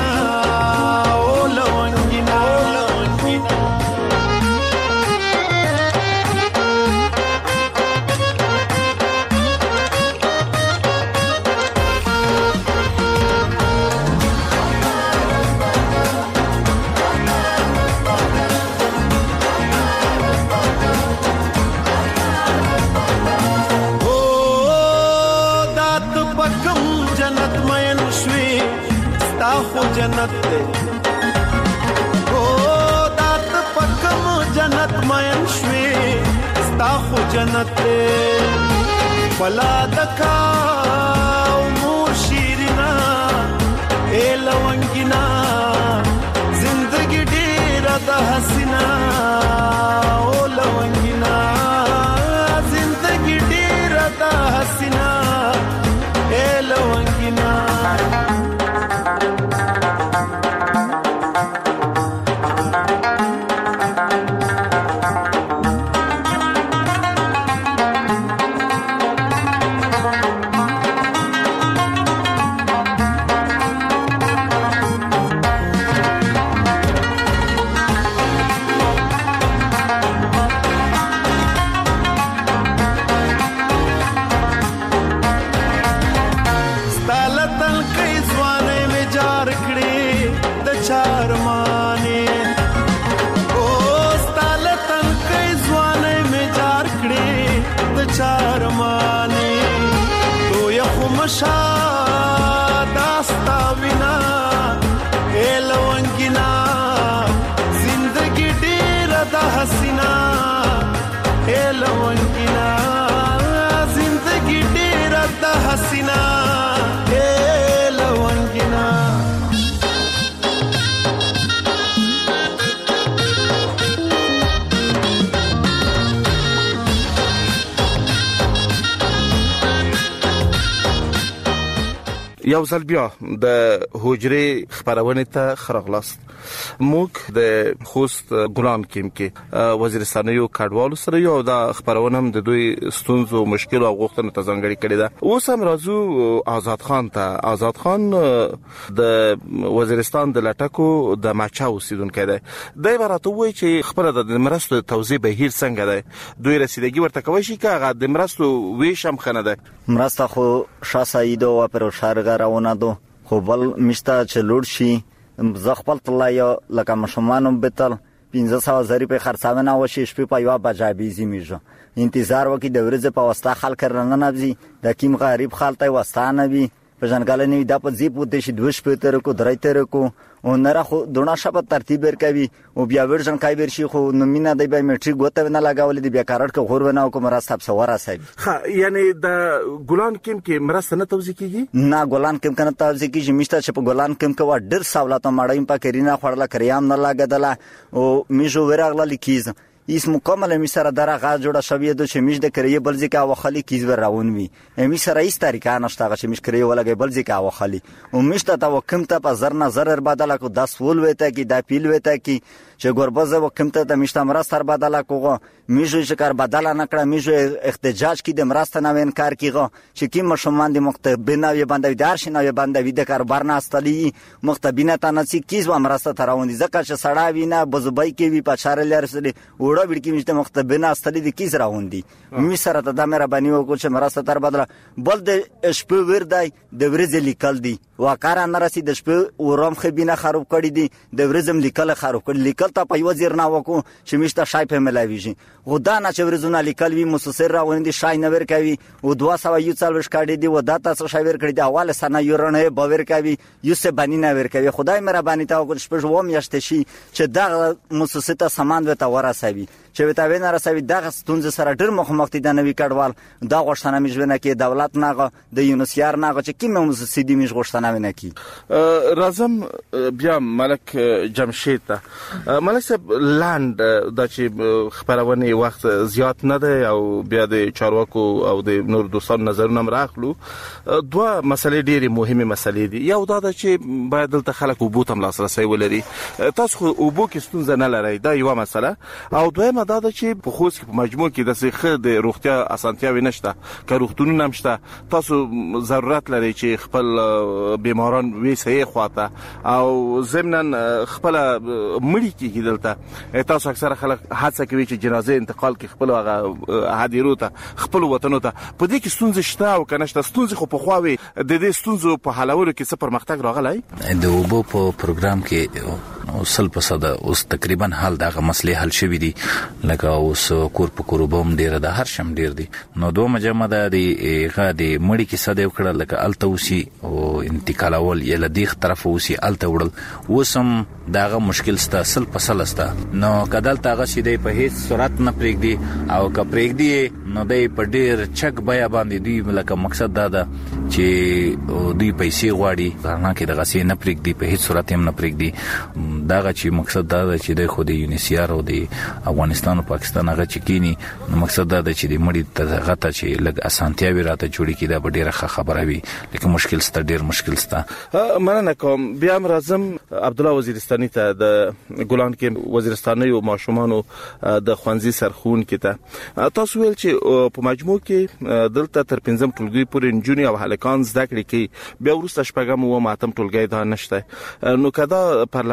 لونګینا जन्नत ते ओ दात पकम जन्नत मयन श्वे स्ताखो जन्नत ते फला दका उमूर शीरिना ए लवंगिना जिंदगी ढेर द हसीना ओ लवंगिना تماشا داستا وینا لونګینا زندگی ډیر د حسینا لونګینا زندگی ډیر د حسینا لونګینا یو ځل بیا د حجرې خبرونه ته خرغلاست. موږ د خوست ګلان کیم کې وزیرستانیو کډوالو سره یو د خبرونه هم د دوی ستونزو مشکل او غوښتنو ته ځانګړي کړی ده. اوس هم راځو آزاد خان ته. آزاد خان د وزیرستان د لټکو د ماچا اوسیدونکی دی. دا عبارت وایي چې خبره د مرستو توزیع بهیر څنګه دی، دوی رسیدګي ورته کوي شي که هغه د مرستو ویش هم خنه ده. مرسته خو شاسایدو و پر شارګه راونه دو خو بل مشته چې لوړ شي زه خپل طلایو لکه مشمانو بتل 1500 زری په خرڅاونه وشي شپې په یو بجابیزي میږي انتظار وکي د ورځې په واسطه خلک رننه نبزي د کیم غریب خالته وستانه وي په ځنګل نه د په زیب ود شي دوش په تر کو درای تر کو اونره خو دونه شپه ترتیب ورکوي او بیا ورژن کای ورشي خو نو مینا د بایومټریک غوته نه لگاول دی بیا کارت کو غور ونه کوم راستاب سواره سي ها یعنی د ګلان کیم کې مرسته نه توزیع کیږي نه ګلان کیم کنه توزیع کیږي مشته چې په ګلان کیم کې و ډیر سہولت مړایم په کرینا خړل کریام نه لاګدله او میجو ورغله لیکیز اس مکمل می سره درغه جوړه شوی د چمیش د کریه بلځي کا وخلی کیز ور راون وی می سره ایست طریقه نشته چې مش کریه ولګي بلځي کا وخلی او مشته تا وکم ته په زر نظر بدله کو 10 ول وته کی د پیل وته کی چې ګوربزه وکم ته د مشته مرستر بدله کوغه میجو چې کار بدله نکړه میجو احتجاج کی د مرست نه انکار کیغه چې کی مشمان د مختبنه وی باندې دارشنه وی باندې وی د کاربار نه استلی مختبینه تنسی کیز و مرست تراوندي زکه چې سړا وینه بزبای کی وی په چار لرسلی وړه وړکی مشته مختبنه استلی د کیز راوندي می سره ته د مې ربانی وکړ چې مرست تر بدله بل د شپه ور دی د ورځ لیکل دی وکړه نه رسید د شپه ورم خبینه خراب کړی دی د ورځم لیکل خراب کړی لیکل ته په وزیر نه وکړو چې مشته شای په ملاویږي غدا نه چې ورزونه لیکل وی مسسر راوندي شای نه ور کوي او 200 یو څل وش کړی دی و داتا څه شای ور کړی دی حواله سنه یورنه باور کوي یو څه بنی نه ور کوي خدای مهرباني ته وکړ شپه و میاشت شي چې دا مسسته سامان وته ورسوي چې وته وینه رسوي دغه ستونزې سره ډېر مخامخ دي د نوې کډوال دا غوښتنه مجبنه کې دولت ناغه د یونسیار ناغه چې کیمه مسسدي مش غوښتنه ونه کی رازم بیا ملک جمشید ملک صاحب لاند د چې خبرونه وخت زیات نه ده او بیا د چارواکو او د نور دوستانو نظرونه راخلو دوه مسلې ډېرې مهمه مسلې دي یو دا چې باید دلته خلک وبو تم لاسرسي ولري تاسو وبو کې ستونزه نه لرئ دا یو مسله او دویمه دا چې په خوست کې په مجموع کې د سیخه د روغتیا اسانتیاوي نشته که روغتونونه نشته تاسو ضرورت لري چې خپل بیماران وی صحیح خواته او ضمناً خپل مړی کېږي دلته تاسو اکثره خلک حادثه کوي چې جنازه انتقال کې خپل هغه هدیرو ته خپل وطنو ته په دې کې ستونزې شته او کنه شته ستونزې خو په خواوي د دې ستونزو په حلولو کې څه پرمختګ راغلی د وبو په پروګرام کې وصل پسده اوس تقریبا حل دغه مسلې حل شوې دي لکه اوس کور په کوروبم ډیر د هر شم ډیر دي نو دوه مجمع د غادي مړی کې صدې وکړه لکه التوسی او انتقال اول یله دیغ طرف اوسی الته وړل وسم دغه مشکل ستا اصل پسل استا نو کدل تاغه شیدې په هیڅ صورت نه پرېږدي او که پرېږدي نو دای په ډیر چک بیا باندې دی لکه مقصد دا ده چې دوی پیسې غواړي ځانه کې دغه سي نه پرېږدي په هیڅ صورت هم نه پرېږدي داغه چې مقصد دا ده چې د خو د یونیسیار او د افغانستان او پاکستان هغه چکینی نو مقصد دا ده چې د مړي تغه ته چې لګ اسانتیاوي راته جوړی کیدا به ډیره خبره وي لکه مشکل ست ډیر مشکل ست مننه کوم بیا راځم عبد الله وزیرستاني ته د ګلان کې وزیرستاني او ماشومانو د خوانزي سرخون کې ته تاسو ویل چې په مجموع کې دلته تر 15 ټولګي پورې انجونی او هلکان زده کړې کې بیا ورسته شپږم او ماتم ټولګي دا نشته نو کدا پر لپسي شي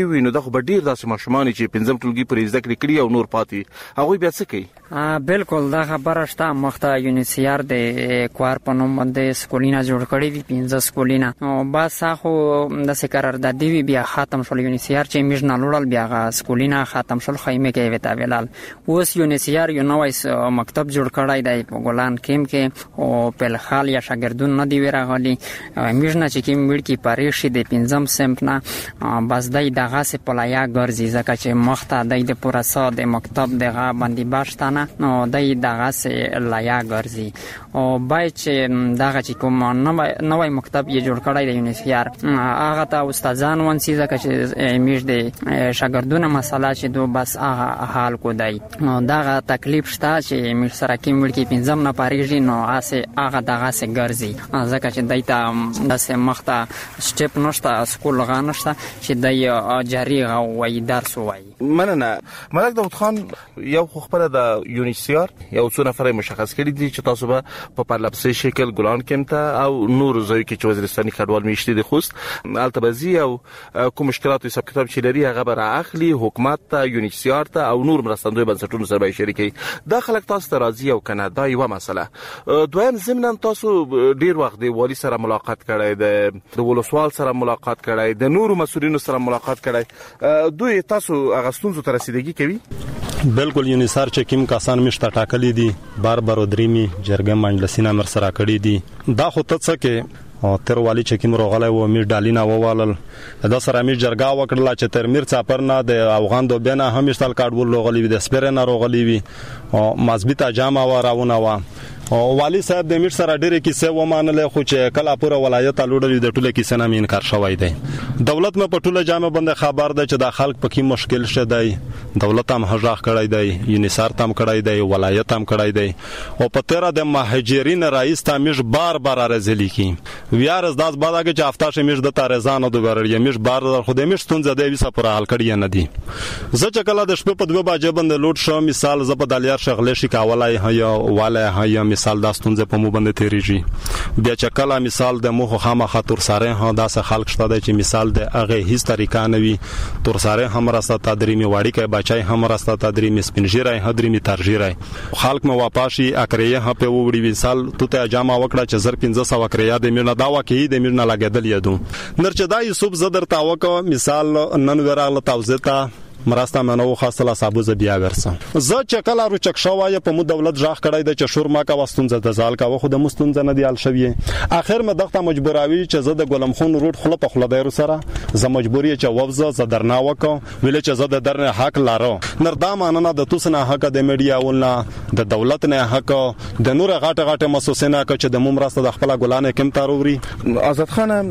وي نو دغه ډیر داسې ماشومان چې پنځم ټولګي پورې زده کړې کړي او نور پاتې هغوی بیا څه کوي؟ بالکل دا خبره شته. مخته یونیسیار د کوار په نوم باندې سکولونه جوړ کړي دي 15 سکولونه او بس خو د قراردادي وی بیا ختم شول. یونیسیار چې میژ نه لوړل بیا سکولونه ختم شول خیمه کې وتا ویلال. اوس یونیسیار یو نوې مکتب جوړ کړی دی په ګولان کیم کې او په خال یا شاګردون نه دی ورغلي. میژ نه چې کیم وړ کې پاریشي د 15 سمت نه بس دای دغه سه پلایا ګرځي ځکه چې مخته د پوراسا د مکتب دغه باندې باشتانه نو دای دغه سه لایا ګرځي او بای چې دغه چې کوم نوې مکتب یې جوړ کړی دی یونیسیار هغه ته استادان ونسي ځکه چې میژ د شاګردونو مسله چې دو بس هغه حال کو دی. دغه تکلیف شته چې میژ سره کې مړ کې 15 نه پاریږي نو اسه هغه دغه سه ګرځي ځکه چې دایته داسه مخته سټپ نشته سکول غانشته چې د جاری غوي درس وای. مننه. ملک داود خان یو خبره د یونیسیار یو څو نفر مشخص کړي دي چې تاسو به په پرلپسې شکل ګلان کمته او نور ځای کې چې وزیرستاني کډوال میشتي د خوست التبزي او کوم مشکلات حساب کتاب چې لري هغه به اخلي حکومت ته یونیسیار ته او نور مرستندوی بنسټونو سره به شریکي. دا خلک تاسو ته راضي او کنه دا یو مسله. دویم ضمن تاسو ډیر وخت دی والی سره ملاقات کړی د ولسوال سره ملاقات کړی د نورو مسؤلینو سره ملاقات کړی. دوی تاسو اغستونزو ته رسیدګي کوي؟ بالکل یونیسار چې کوم کسان مشته ټاکلي دي بار درېمي جرګه مجلسینه مر سره کړی دي دا خو ته څه کې او تر والی چې کوم روغله و میر ډالینا ووالل دا سره میر جرګه وکړه چې تر میر څاپر نه د افغان دو بنا همیشتل کارډول روغلی وي د سپرنا روغلی وي او مزبیتا جامه و راونه و او والی صاحب د میر سره ډېر کیسه و مانله خو چې کله پوره ولایت لوړل د ټوله کیسه نه انکار شوی دی. دولت مې په ټوله جامه باندې خبر ده چې د خلک په کې مشکل شه دی. دولت هم هجاخ کړی دی یونیسار تام کړی دی ولایت هم کړی دی او په تیر د مهاجرین رئیس تامیش بار راځلی کی ویارز داس باندې چې افتاشه میش د تارزانو د ورړی میش بار خو د میش تونځ د ویسه پر حل کړی نه دی. زه چې کله د شپې په 2 بجې باندې لوټ شو مثال ز په دالیار شغله شي کاولای هيا والای هيا مثال داستونځ په مو باندې تیریږي بیا چې کله مثال د مخ خامه خاطر سره ها داسه خلق شته چې مثال د هغه هیڅ طریقه نه وي تر سره هم راسته تدریمي واړی کې بچای هم راسته تدریمي سپینجیرای هدریمي ترجیرای خلق مو واپاشي اکریه په وړي مثال تو ته جامه وکړه چې زر 1500 اکریه د میرنا دا واکې د میرنا لګیدل یادو نرچدای صوب زدر تاوک مثال نن وراله توزتا مراسته منو خاصله صابوزه بیا ورسه زه چکل ارو چک شوای په مو دولت ژغ کړای د چشور ما کا واستونځه د زال کا خو د مستونځه نه دی ال شوی اخر مې دغه مجبوراوی چې زه د ګلم خون روټ خله په خله دایرو سره زه مجبوری چې ووزه ز درنا وک ویل چې زه د درنه حق لارو نردام نه د توسنه حق د میډیا ولنه د دولت نه حق د نور غاټه غاټه مسوسنه ک چې د ممراسته د خپل ګلانه کم تاروري. آزاد خان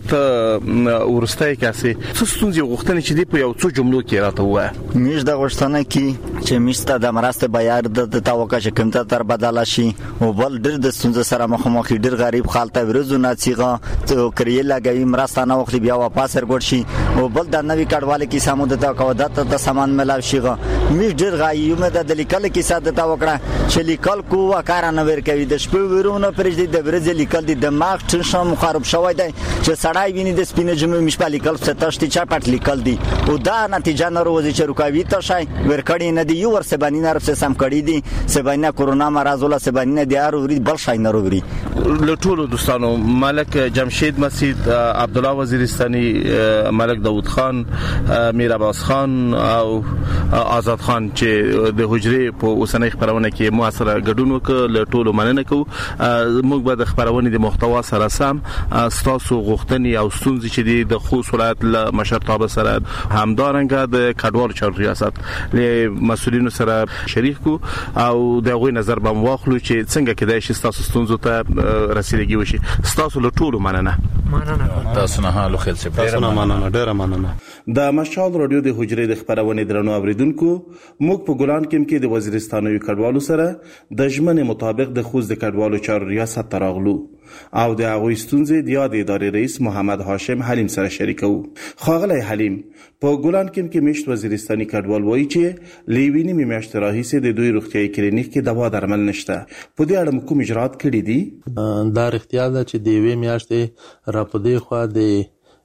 ته ورستای کاسي څه غوښتنه چې دی په یو څو جملو کې راته میش د غوښتنه کې چې میسته د مراسته بیار د توقع چې کوم تر بدل شي او بل ډېر د ستونزې سره مخامخ ډېر غریب خالته ورزو ناڅیغه ته کړی لګوي مراسته نه وخت بیا واپس ورګور شي او بل د نوې کډواله کې سمو د توقع د سامان ملاو شيغه میش ډېر غایو مې د لیکل کې ساده توقع چې لیکل کو وکړه نه ور کوي د شپې ورونه پرې د ورځې لیکل د دماغ ټنشن خراب شوی دی چې سړای ویني د سپینې جمع مش په لیکل څه تشتي چا پټ لیکل دي او دا نتیجه نه روزي چې رکاوي ته شای ورکړی نه دی یو ور سبانی نه رسې سم کړی دي سبانی کرونا مرز ولا سبانی نه دی اوري بل شای نه اوري. له ټولو دوستانو ملک جمشید مسعود عبد الله وزیرستاني ملک داود خان میر عباس خان او آزاد خان چې د حجرې په اوسنۍ خبرونه کې مو سره ګډون وکړ له ټولو مننه کوو. موږ به د خبرونه د محتوا سره سم تاسو غوښتنې او ستونزې چې د خوست ولایت له مشرتابه سره همدارنګه د کډوالو چارو ریاست له مسؤلینو سره شریک کو او دغه نظر به واخلو چې څنګه کېدای شي تاسو ستونزو ته رسیدګي وشي. تاسو له ټولو مننه تاسو نه حالو خیر سي ډیره مننه. د مشال رادیو د حجرې د خبرونه درنو اوریدونکو موږ په ګلان کې د وزیرستانوي کډوالو سره د ژمنې مطابق د خوست د کډوالو چارو ریاست تراغلو او د هغوی ستونزې د یاد ادارې رئیس محمد هاشم حلیم سره شریکو. خاغلی حلیم په ګلان کې میشت وزیرستاني کډوال وایي چې لیوینی میاشت راهیسه د دوی روغتیايي کلینیک کې دوا درمل نشته. په دې اړه کوم اجرات کړی دي؟ دا اختیار ده چې د وی میاشتې را پدې خو د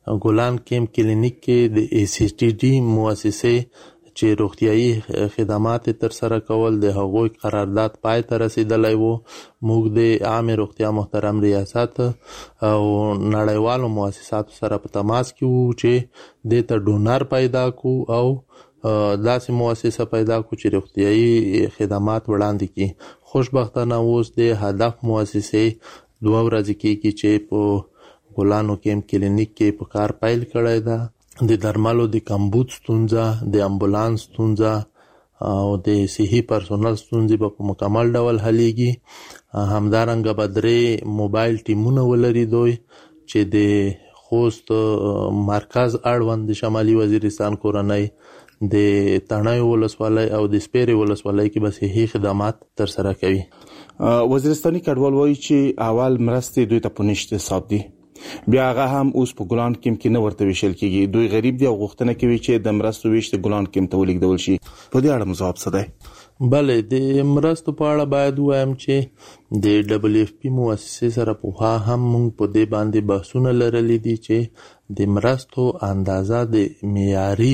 ګلان کیمپ کلینیک کې د ACTD مؤسسه چې روغتیايي خدمات تر سره کول د هغوی قرارداد پای ته رسیدلی وو. موږ د عام روغتیا محترم ریاست او نړیوالو مؤسساتو سره په تماس کې وو چې د ته ډونر پیدا کو او داسې مؤسسه پیدا کو چې روغتیايي خدمات وړاندې کړي. خوشبختانه اوس د هدف مؤسسه 2 ورځې کېږي چې په ګلانو کیمپ کلینیک کې په کار پیل کړی ده. د درملو د کمبود ستونزه، د امبولانس ستونزه او د صحي پرسونل ستونزې به په مکمل ډول حلیږي. همدارنګه به 3 موبایل ټیمونه ولري دوی چې د خوست مرکز اړوند د شمالي وزیرستان کورنۍ، د تڼیو ولسوالۍ او د سپیرې ولسوالۍ کې به صحي خدمات تر سره کوي. وزیرستاني کډوال وایي چې اول مرستې دوی ته په نشته حساب دي، بیا هغه هم اوس په ګلان کیمپ کې نه ورته ویشل کیږي. دوی غریب دي او غوښتنه کوي چې د مرستو ویش د ګلان کیمپ ته ولیږدول شي. په دې اړه مزاب څه دی؟ بله، د مرستو په اړه باید وایم چې د WFP مؤسسې سره پوها هم موږ په دې باندې بحثونه لرلي دي چې د مرستو اندازه د معیاري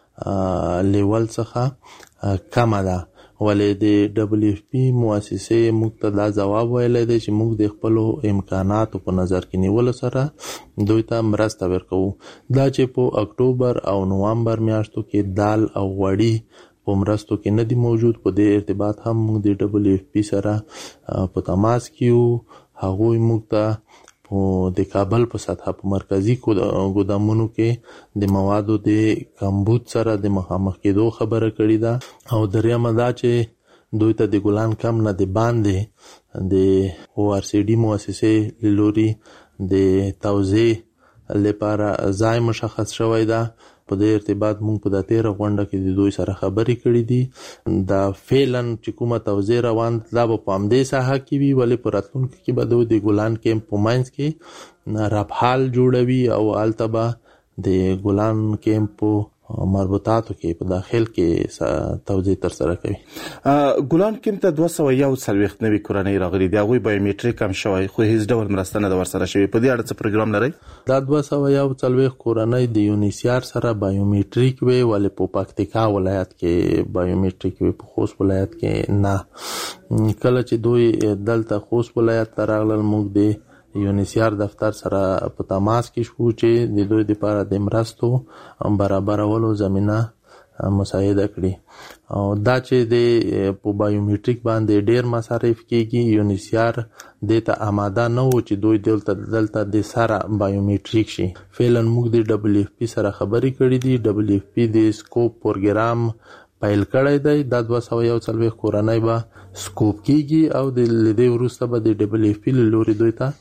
لیول څخه کمه ده، ولې د WFP مؤسسې موږ ته دا ځواب ویلی دی چې موږ د خپلو امکاناتو په نظر کې نیولو سره دوی ته مرسته ورکوو. دا چې په اکتوبر او نوامبر میاشتو کې دال او غوړي په مرستو کې نه دي موجود، په دې ارتباط هم موږ د WFP سره په تماس کې یو. هغوی موږ ته د کابل په سطح په مرکزی ګودامونو کې د موادو د کمبود سره د مخامخ کېدو خبره کړې ده. او دریمه دا چې دوی ته د ګلان کم نه د باندې د ORCD مؤسسې له لوري د توزیع لپاره ځای مشخص شوی ده. په دې ارتباط موږ په 13 غونډه کې د دوی سره خبرې کړې دي. دا فعلا چې کومه توزیع روان دا به په همدې ساحه کې وي، ولې په راتلونکي کې به دوی د ګلان کیمپ په منځ کې ربحال جوړوي او هلته به د ګلان کیمپ مربوطاتو کې په داخل کې توزیع تر سره کوي. ګلان کیمپ ته 241 نوي کورنۍ راغلي دي، هغوی بایومټریک هم شوی خو هیڅ ډول مرسته نه ده ورسره شوې. په دې اړه څه پروګرام لرئ؟ دا 241 کورنۍ د UNHCR سره بایومټریک وي، ولې په پکتیکا ولایت کې بایومټریک وي، په خوست ولایت کې نه. کله چې دوی دلته خوست ولایت ته راغلل، موږ د UNHCR دفتر سره په تماس کې شو چې د دوی لپاره د مرستو برابرولو زمینه مساعده کړي. او دا چې د په بایومټریک باندې ډیر مصارف کیږي، UNHCR د ته آماده نه و چې دوی دلته د سره بایومټریک شي. فعلا موږ د WFP سره خبرې کړې دي. WFP د سکوپ پروګرام پیل کړی دی. دا 241 کورنۍ به سکوپ کیږي او د لیدې وروسته به د WFP له لوري دوی ته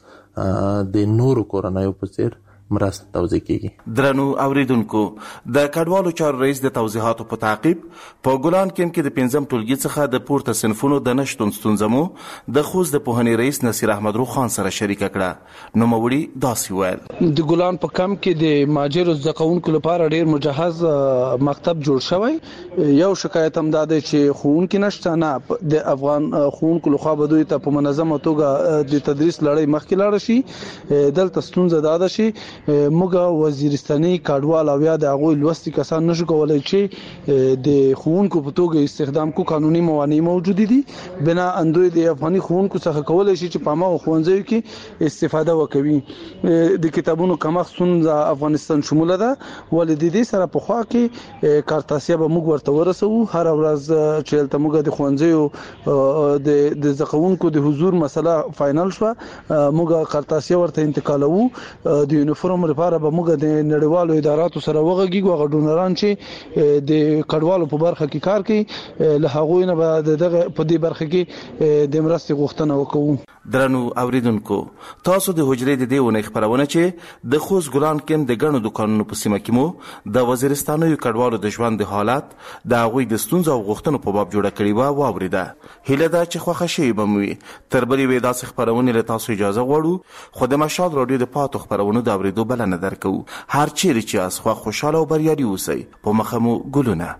د نورو کورنیو په څیر مرسته توزیع کیږي. درنو اوریدونکو، د کډوالو چارو رئیس د توضیحاتو په تعقیب په ګلان کیمپ کې د 5م ټولګي څخه د پورته صنفونو د نشټون ستونزه مو د خوست د پوهنې رئیس نصیر احمد رو خان سره شریکه کړه. نو موړي داسې ویل: د ګلان په کمپ کې د ماجرو زده کوونکو لپاره ډیر مجهز مکتب جوړ شوی. یو شکایت هم دا دی چې ښوونکي نشته، نه د افغان ښوونکو لخوا به دوی ته په منظمه توګه د تدریس لړۍ مخکې لاړه شي. دلته ستونزه دا ده چې موږ وزیرستاني کډوال او یا د هغوی لوستي کسان نشو کولای چې د ښوونکو په توګه استخدام کو. قانوني موانع موجود دي، بنا اندوی د افغاني ښوونکو څخه کولای شي چې په ما ښوونځیو کې استفاده وکوي. د کتابونو کمښت ستونزه افغانستان شموله ده، ولې د دې سره په خوا کې کارتاسیا به موږ ورته ورسو. هر ورځ چې تل موږ د ښوونځیو د زکونکو د حضور مسله فائنل شو، موږ کارتاسیا ورته انتقالوو. د یونیفورم لپاره به موږ د نړیوالو اداراتو سره وغږیږو. هغه ډونران چې د کډوالو په برخه کې کار کوي، له هغوی نه به دغه په دې برخه کې د مرستې غوښتنه وکړو. درنو اوریدونکو، تاسو د حجرې د دې ونې خبرونه چې د خوست ګلان کیمپ د ګڼو دکانونو په سیمه کې مو د وزیرستاني کډوالو د ژوند د حالات د هغوی د ستونزو او غوښتنو په باب جوړه کړې و واوریده. هیله ده چې خوښه شوي به مو وي. تر بلې وې داسې خبرونې له تاسو اجازه غواړو، خو د مشال راډیو د پاتو خبرونو د اورېدو بلنه درکوو. هر چیرې چې یاست خو خوشاله او بریالي اوسئ. په مخه مو ګلونه.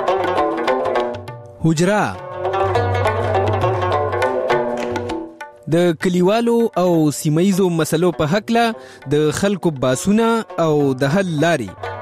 حجره د کلیوالو او سیمایزو مسلو په حق له د خلکو باسونه او د حل لاري